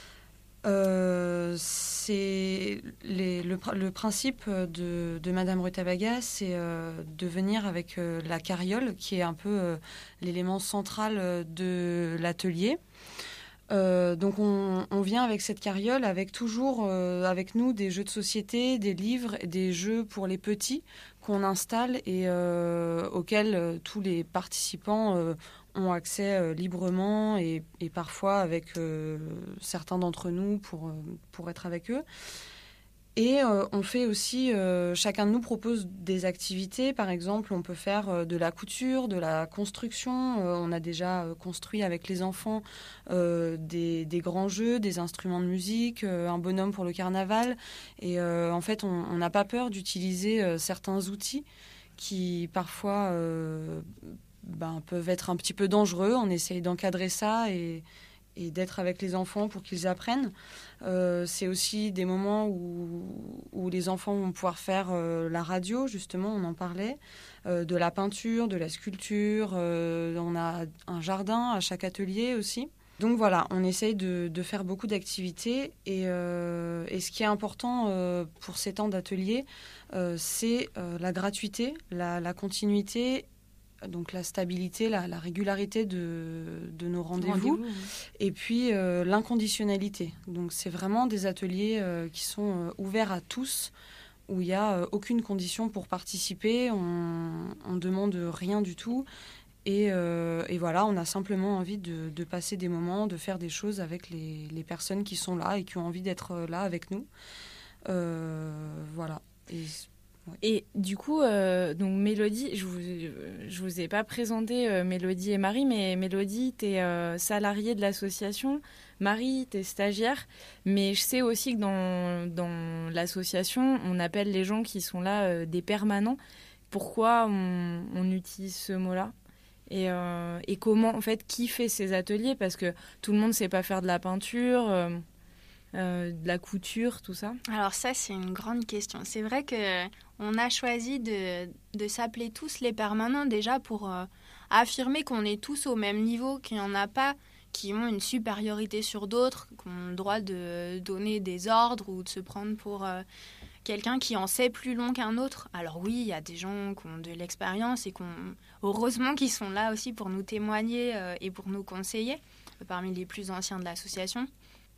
[SPEAKER 12] Le principe de Madame Rutabaga, c'est de venir avec la carriole, qui est un peu l'élément central de l'atelier. Donc on vient avec cette carriole, avec toujours avec nous des jeux de société, des livres, des jeux pour les petits qu'on installe et auxquels tous les participants ont accès librement et parfois avec certains d'entre nous pour être avec eux. Et on fait aussi, chacun de nous propose des activités. Par exemple, on peut faire de la couture, de la construction. On a déjà construit avec les enfants des grands jeux, des instruments de musique, un bonhomme pour le carnaval. Et en fait, on n'a pas peur d'utiliser certains outils qui parfois peuvent être un petit peu dangereux. On essaye d'encadrer ça et d'être avec les enfants pour qu'ils apprennent. C'est aussi des moments où les enfants vont pouvoir faire la radio, justement, on en parlait, de la peinture, de la sculpture. On a un jardin à chaque atelier aussi. Donc voilà, on essaye de faire beaucoup d'activités. Et ce qui est important pour ces temps d'atelier, c'est la gratuité, la continuité, donc la stabilité, la régularité de nos rendez-vous, oui. Et puis l'inconditionnalité. Donc c'est vraiment des ateliers qui sont ouverts à tous, où il n'y a aucune condition pour participer, on demande rien du tout, et voilà, on a simplement envie de passer des moments, de faire des choses avec les personnes qui sont là et qui ont envie d'être là avec nous. Voilà.
[SPEAKER 2] Ouais. Et du coup, donc Mélodie, je vous ai pas présenté Mélodie et Marie, mais Mélodie, tu es salariée de l'association, Marie, tu es stagiaire, mais je sais aussi que dans l'association, on appelle les gens qui sont là des permanents. Pourquoi on utilise ce mot-là ? Et comment, en fait, qui fait ces ateliers ? Parce que tout le monde ne sait pas faire de la peinture... de la couture, tout ça ?
[SPEAKER 11] Alors ça, c'est une grande question. C'est vrai qu'on a choisi de s'appeler tous les permanents déjà pour affirmer qu'on est tous au même niveau, qu'il n'y en a pas qui ont une supériorité sur d'autres, qui ont le droit de donner des ordres ou de se prendre pour quelqu'un qui en sait plus long qu'un autre. Alors oui, il y a des gens qui ont de l'expérience et heureusement qu'ils sont là aussi pour nous témoigner et pour nous conseiller, parmi les plus anciens de l'association.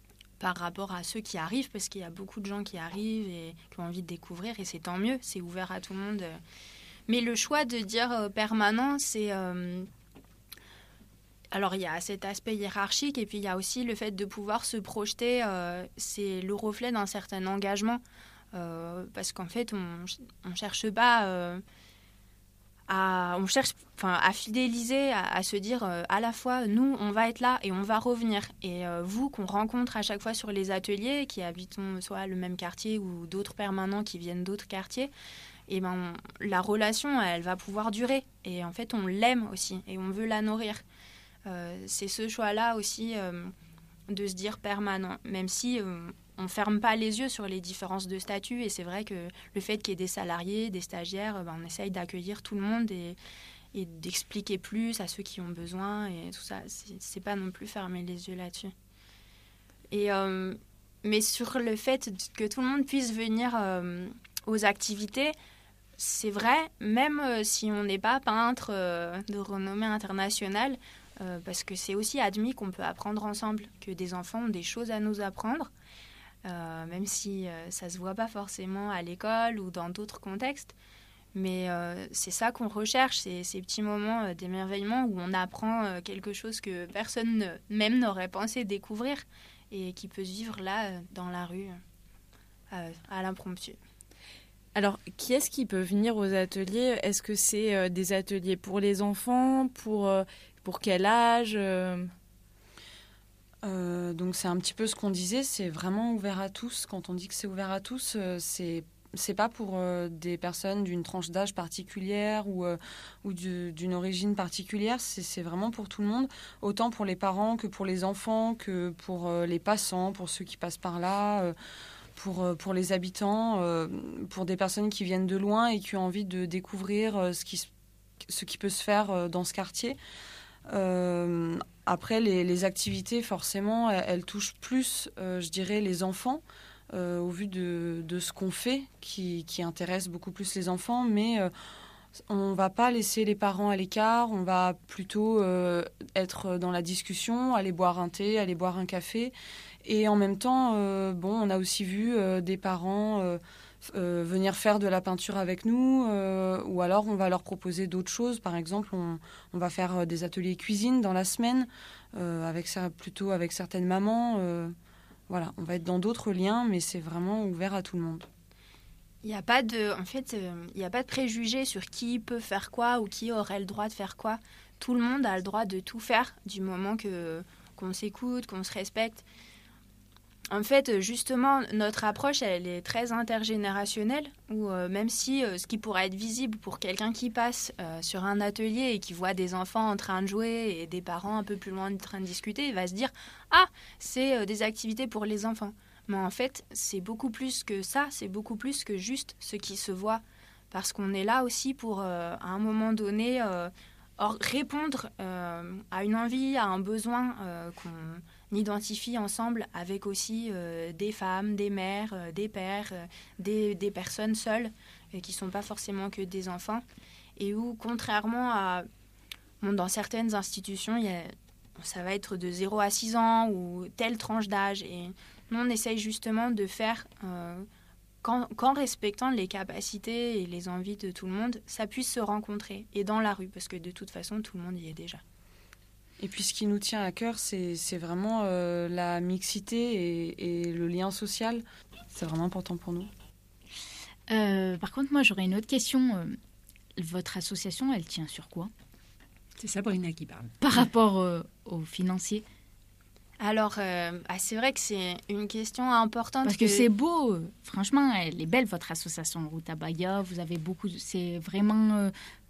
[SPEAKER 11] par rapport à ceux qui arrivent, parce qu'il y a beaucoup de gens qui arrivent et qui ont envie de découvrir, et c'est tant mieux, c'est ouvert à tout le monde. Mais le choix de dire permanent, c'est... Alors, il y a cet aspect hiérarchique, et puis il y a aussi le fait de pouvoir se projeter, c'est le reflet d'un certain engagement, parce qu'en fait, on cherche pas... on cherche à fidéliser, à se dire à la fois nous on va être là et on va revenir, et vous qu'on rencontre à chaque fois sur les ateliers, qui habitons soit le même quartier ou d'autres permanents qui viennent d'autres quartiers, et la relation elle va pouvoir durer, et en fait on l'aime aussi et on veut la nourrir. C'est ce choix là aussi de se dire permanent, même si on ferme pas les yeux sur les différences de statut, et c'est vrai que le fait qu'il y ait des salariés, des stagiaires, on essaye d'accueillir tout le monde et d'expliquer plus à ceux qui ont besoin, et tout ça, c'est pas non plus fermer les yeux là-dessus. Et mais sur le fait que tout le monde puisse venir aux activités, c'est vrai, même si on n'est pas peintre de renommée internationale, parce que c'est aussi admis qu'on peut apprendre ensemble, que des enfants ont des choses à nous apprendre. Même si ça ne se voit pas forcément à l'école ou dans d'autres contextes. Mais c'est ça qu'on recherche, c'est ces petits moments d'émerveillement où on apprend quelque chose que personne même n'aurait pensé découvrir, et qui peut se vivre là, dans la rue, à l'impromptu.
[SPEAKER 2] Alors, qui est-ce qui peut venir aux ateliers ? Est-ce que c'est des ateliers pour les enfants ? Pour quel âge ?
[SPEAKER 12] Donc c'est un petit peu ce qu'on disait, c'est vraiment ouvert à tous. Quand on dit que c'est ouvert à tous, c'est pas pour des personnes d'une tranche d'âge particulière ou d'une origine particulière, c'est vraiment pour tout le monde, autant pour les parents que pour les enfants, que pour les passants, pour ceux qui passent par là, pour les habitants, pour des personnes qui viennent de loin et qui ont envie de découvrir ce qui peut se faire dans ce quartier. Après, les activités, forcément, elles touchent plus, je dirais, les enfants, au vu de ce qu'on fait, qui intéresse beaucoup plus les enfants. Mais on ne va pas laisser les parents à l'écart, on va plutôt être dans la discussion, aller boire un thé, aller boire un café. Et en même temps, on a aussi vu des parents... venir faire de la peinture avec nous, ou alors on va leur proposer d'autres choses. Par exemple, on va faire des ateliers cuisine dans la semaine, plutôt avec certaines mamans. Voilà, on va être dans d'autres liens, mais c'est vraiment ouvert à tout le monde.
[SPEAKER 11] Il n'y a pas de préjugés sur qui peut faire quoi ou qui aurait le droit de faire quoi. Tout le monde a le droit de tout faire, du moment qu'on s'écoute, qu'on se respecte. En fait, justement, notre approche, elle est très intergénérationnelle, où même si ce qui pourrait être visible pour quelqu'un qui passe sur un atelier et qui voit des enfants en train de jouer et des parents un peu plus loin en train de discuter, il va se dire « Ah, c'est des activités pour les enfants ». Mais en fait, c'est beaucoup plus que ça, c'est beaucoup plus que juste ce qui se voit. Parce qu'on est là aussi pour, à un moment donné, répondre à une envie, à un besoin qu'on identifie ensemble avec aussi des femmes, des mères, des pères, des personnes seules qui ne sont pas forcément que des enfants, et où, contrairement à... dans certaines institutions, ça va être de 0 à 6 ans ou telle tranche d'âge, et nous, on essaye justement de faire qu'en respectant les capacités et les envies de tout le monde, ça puisse se rencontrer, et dans la rue, parce que de toute façon, tout le monde y est déjà.
[SPEAKER 12] Et puis ce qui nous tient à cœur, c'est vraiment la mixité et le lien social. C'est vraiment important pour nous.
[SPEAKER 13] Par contre, moi, j'aurais une autre question. Votre association, elle tient sur quoi ?
[SPEAKER 3] C'est Sabrina qui parle.
[SPEAKER 13] Par rapport aux financiers.
[SPEAKER 11] Alors, c'est vrai que c'est une question importante.
[SPEAKER 13] Parce que c'est beau, franchement, elle est belle, votre association Rutabaga. Vous avez beaucoup... C'est vraiment,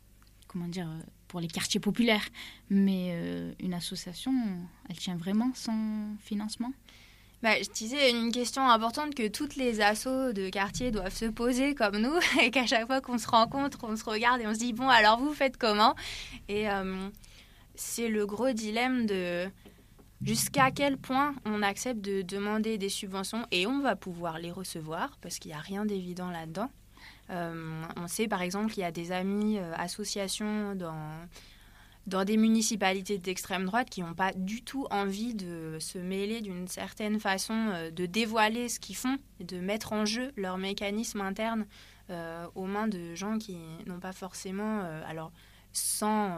[SPEAKER 13] pour les quartiers populaires. Mais une association, elle tient vraiment son financement ?
[SPEAKER 11] Je disais, une question importante que toutes les assos de quartier doivent se poser comme nous, et qu'à chaque fois qu'on se rencontre, on se regarde et on se dit, bon, alors vous faites comment ? Et c'est le gros dilemme de jusqu'à quel point on accepte de demander des subventions, et on va pouvoir les recevoir, parce qu'il n'y a rien d'évident là-dedans. On sait par exemple qu'il y a des amis associations dans des municipalités d'extrême droite qui n'ont pas du tout envie de se mêler d'une certaine façon, de dévoiler ce qu'ils font et de mettre en jeu leurs mécanismes internes aux mains de gens qui n'ont pas forcément, alors sans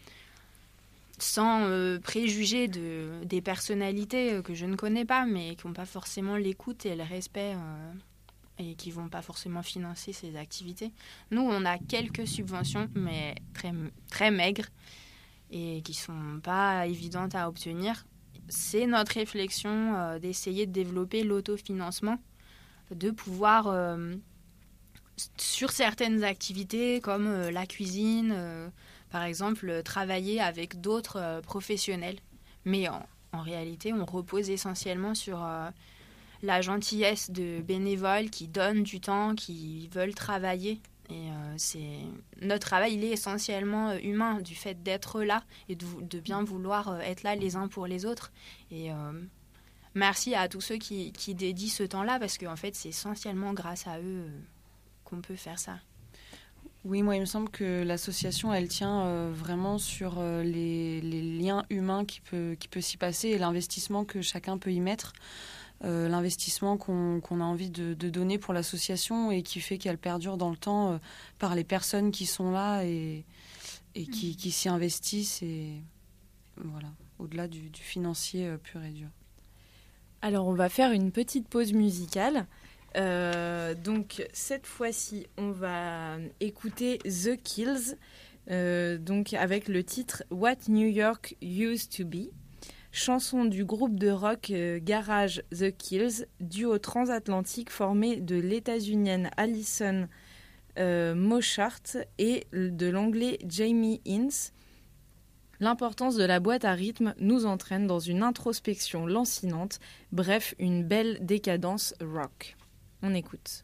[SPEAKER 11] préjuger des personnalités que je ne connais pas, mais qui n'ont pas forcément l'écoute et le respect et qui ne vont pas forcément financer ces activités. Nous, on a quelques subventions, mais très, très maigres et qui ne sont pas évidentes à obtenir. C'est notre réflexion d'essayer de développer l'autofinancement, de pouvoir, sur certaines activités comme la cuisine, par exemple, travailler avec d'autres professionnels. Mais en réalité, on repose essentiellement sur la gentillesse de bénévoles qui donnent du temps, qui veulent travailler. Et notre travail, il est essentiellement humain, du fait d'être là et de bien vouloir être là les uns pour les autres. Et merci à tous ceux qui dédient ce temps-là, parce qu'en fait, c'est essentiellement grâce à eux qu'on peut faire ça.
[SPEAKER 12] Oui, moi, il me semble que l'association, elle tient vraiment sur les liens humains qui peut s'y passer et l'investissement que chacun peut y mettre. L'investissement qu'on a envie de donner pour l'association et qui fait qu'elle perdure dans le temps par les personnes qui sont là et qui s'y investissent. Et voilà, au-delà du financier pur et dur.
[SPEAKER 2] Alors, on va faire une petite pause musicale. Donc cette fois-ci, on va écouter The Kills, donc avec le titre What New York Used to Be, chanson du groupe de rock garage The Kills, duo transatlantique formé de l'états-unienne Alison Moshart et de l'anglais Jamie Ince. L'importance de la boîte à rythme nous entraîne dans une introspection lancinante, bref, une belle décadence rock. On écoute.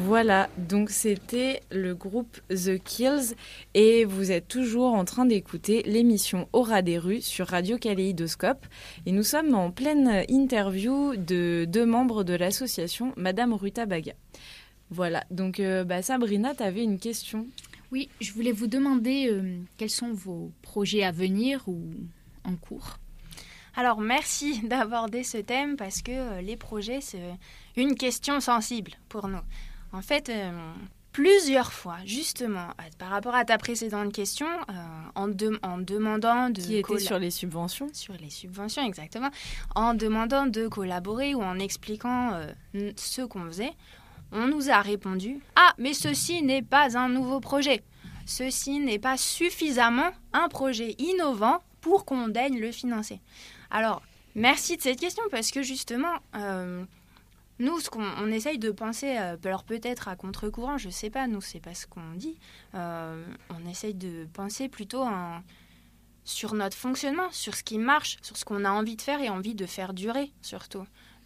[SPEAKER 2] Voilà, donc c'était le groupe The Kills et vous êtes toujours en train d'écouter l'émission Aura des rues sur Radio Kaléidoscope et nous sommes en pleine interview de 2 membres de l'association Madame Rutabaga. Voilà, donc Sabrina, tu avais une question.
[SPEAKER 13] Oui, je voulais vous demander quels sont vos projets à venir ou en cours.
[SPEAKER 11] Alors, merci d'aborder ce thème parce que les projets, c'est une question sensible pour nous. En fait, plusieurs fois, justement, par rapport à ta précédente question, en demandant de...
[SPEAKER 2] Qui était sur les subventions ?
[SPEAKER 11] Sur les subventions, exactement. En demandant de collaborer ou en expliquant ce qu'on faisait, on nous a répondu « Ah, mais ceci n'est pas un nouveau projet. Ceci n'est pas suffisamment un projet innovant pour qu'on daigne le financer. » Alors, merci de cette question parce que justement, nous, on essaye de penser, alors peut-être à contre-courant, je ne sais pas, nous, c'est pas ce qu'on dit. On essaye de penser plutôt sur notre fonctionnement, sur ce qui marche, sur ce qu'on a envie de faire et envie de faire durer, surtout.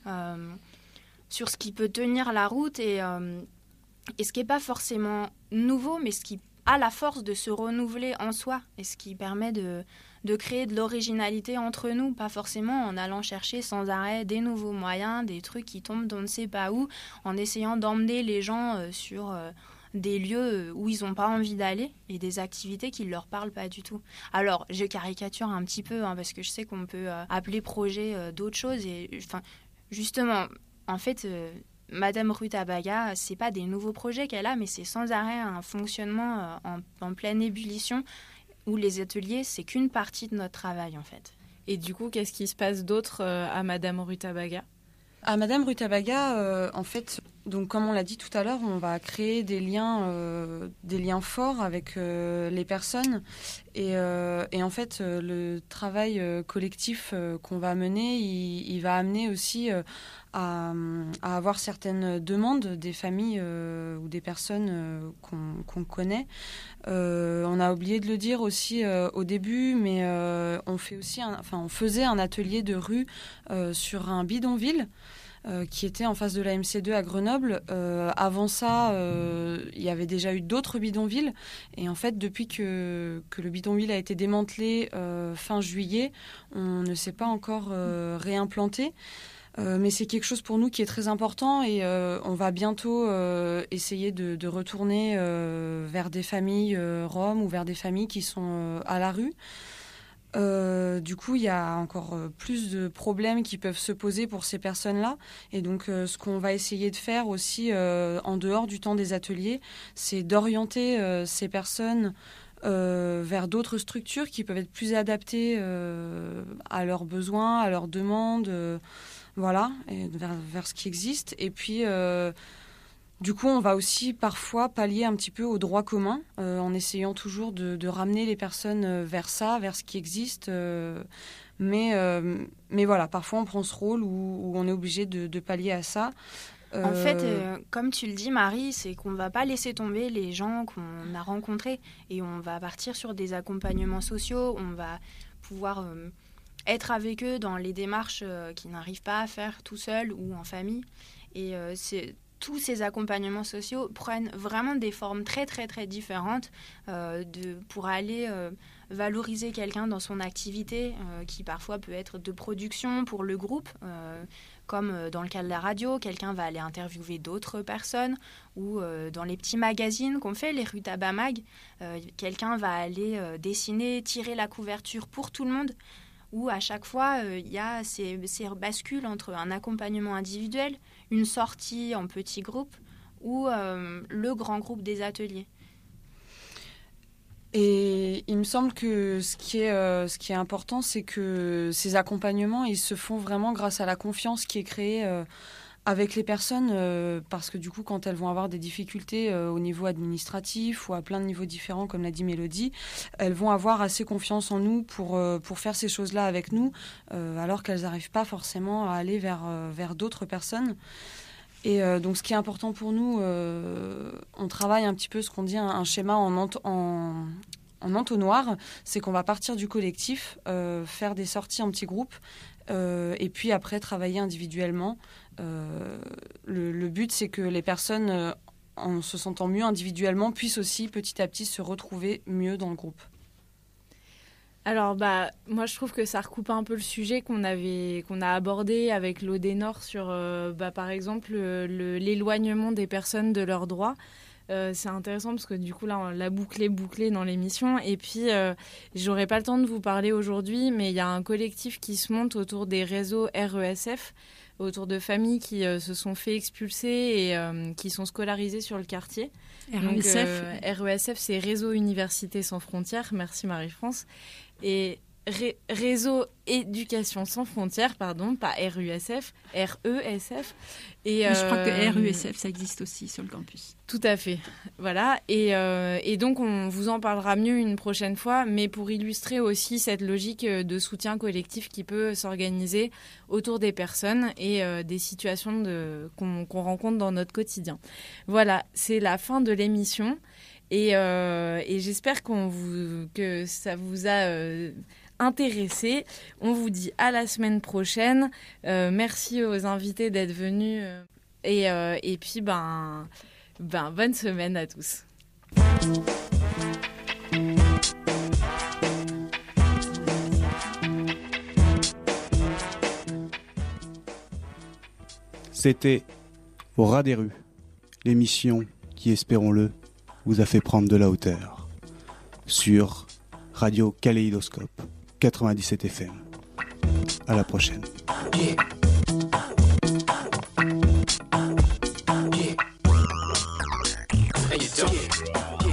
[SPEAKER 11] Sur ce qui peut tenir la route et ce qui n'est pas forcément nouveau, mais ce qui a la force de se renouveler en soi et ce qui permet de créer de l'originalité entre nous, pas forcément en allant chercher sans arrêt des nouveaux moyens, des trucs qui tombent d'on ne sait pas où, en essayant d'emmener les gens sur des lieux où ils n'ont pas envie d'aller et des activités qui ne leur parlent pas du tout. Alors, je caricature un petit peu, parce que je sais qu'on peut appeler projet d'autres choses. Et, justement, en fait... Madame Rutabaga, c'est pas des nouveaux projets qu'elle a, mais c'est sans arrêt un fonctionnement en pleine ébullition où les ateliers, c'est qu'une partie de notre travail en fait.
[SPEAKER 2] Et du coup, qu'est-ce qui se passe d'autre à Madame Rutabaga ?
[SPEAKER 12] À Madame Rutabaga, en fait, donc comme on l'a dit tout à l'heure, on va créer des liens forts avec les personnes et en fait, le travail collectif qu'on va mener, il va amener aussi à avoir certaines demandes des familles ou des personnes qu'on connaît. On a oublié de le dire aussi au début, mais on faisait un atelier de rue sur un bidonville qui était en face de la MC2 à Grenoble. Avant ça, il y avait déjà eu d'autres bidonvilles. Et en fait, depuis que le bidonville a été démantelé fin juillet, on ne s'est pas encore réimplanté. Mais c'est quelque chose pour nous qui est très important et on va bientôt essayer de retourner vers des familles roms ou vers des familles qui sont à la rue. Du coup, il y a encore plus de problèmes qui peuvent se poser pour ces personnes-là. Et donc, ce qu'on va essayer de faire aussi en dehors du temps des ateliers, c'est d'orienter ces personnes vers d'autres structures qui peuvent être plus adaptées à leurs besoins, à leurs demandes, voilà, et vers ce qui existe. Et puis... du coup, on va aussi parfois pallier un petit peu au droit commun en essayant toujours de ramener les personnes vers ça, vers ce qui existe. Mais voilà, parfois on prend ce rôle où on est obligé de pallier à ça.
[SPEAKER 11] En fait, comme tu le dis, Marie, c'est qu'on ne va pas laisser tomber les gens qu'on a rencontrés et on va partir sur des accompagnements sociaux. On va pouvoir être avec eux dans les démarches qu'ils n'arrivent pas à faire tout seuls ou en famille. Et tous ces accompagnements sociaux prennent vraiment des formes très très très différentes pour aller valoriser quelqu'un dans son activité qui parfois peut être de production pour le groupe, comme dans le cas de la radio, quelqu'un va aller interviewer d'autres personnes ou dans les petits magazines qu'on fait, les Rutaba Mag, quelqu'un va aller dessiner, tirer la couverture pour tout le monde. Où à chaque fois, il y a ces bascules entre un accompagnement individuel, une sortie en petit groupe ou le grand groupe des ateliers.
[SPEAKER 12] Et il me semble que ce qui est important, c'est que ces accompagnements, ils se font vraiment grâce à la confiance qui est créée avec les personnes, parce que du coup, quand elles vont avoir des difficultés au niveau administratif ou à plein de niveaux différents, comme l'a dit Mélodie, elles vont avoir assez confiance en nous pour faire ces choses-là avec nous, alors qu'elles n'arrivent pas forcément à aller vers d'autres personnes. Et donc, ce qui est important pour nous, on travaille un petit peu ce qu'on dit un schéma en entonnoir, c'est qu'on va partir du collectif, faire des sorties en petits groupes, et puis après travailler individuellement. Le but, c'est que les personnes en se sentant mieux individuellement, puissent aussi petit à petit se retrouver mieux dans le groupe.
[SPEAKER 2] Alors, moi, je trouve que ça recoupe un peu le sujet qu'on a abordé avec l'Odénor sur, par exemple, l'éloignement des personnes de leurs droits. C'est intéressant parce que du coup, là, la boucle est bouclée dans l'émission. Et puis, j'aurais pas le temps de vous parler aujourd'hui, mais il y a un collectif qui se monte autour des réseaux RESF, autour de familles qui se sont fait expulser et qui sont scolarisées sur le quartier.
[SPEAKER 3] RESF.
[SPEAKER 2] Donc, RESF, c'est Réseau Université Sans Frontières. Merci Marie-France. Et Réseau Éducation Sans Frontières, pardon, pas RUSF, RESF. Et,
[SPEAKER 3] je crois que RUSF, ça existe aussi sur le campus.
[SPEAKER 2] Tout à fait, voilà. Et donc, on vous en parlera mieux une prochaine fois, mais pour illustrer aussi cette logique de soutien collectif qui peut s'organiser autour des personnes et des situations qu'on rencontre dans notre quotidien. Voilà, c'est la fin de l'émission. Et j'espère que ça vous a intéressé. On vous dit à la semaine prochaine. Merci aux invités d'être venus. Et puis, bonne semaine à tous.
[SPEAKER 1] C'était Au ras des rues, l'émission qui, espérons-le, vous a fait prendre de la hauteur sur Radio Kaléidoscope 97 FM. À la prochaine.
[SPEAKER 14] How you doing?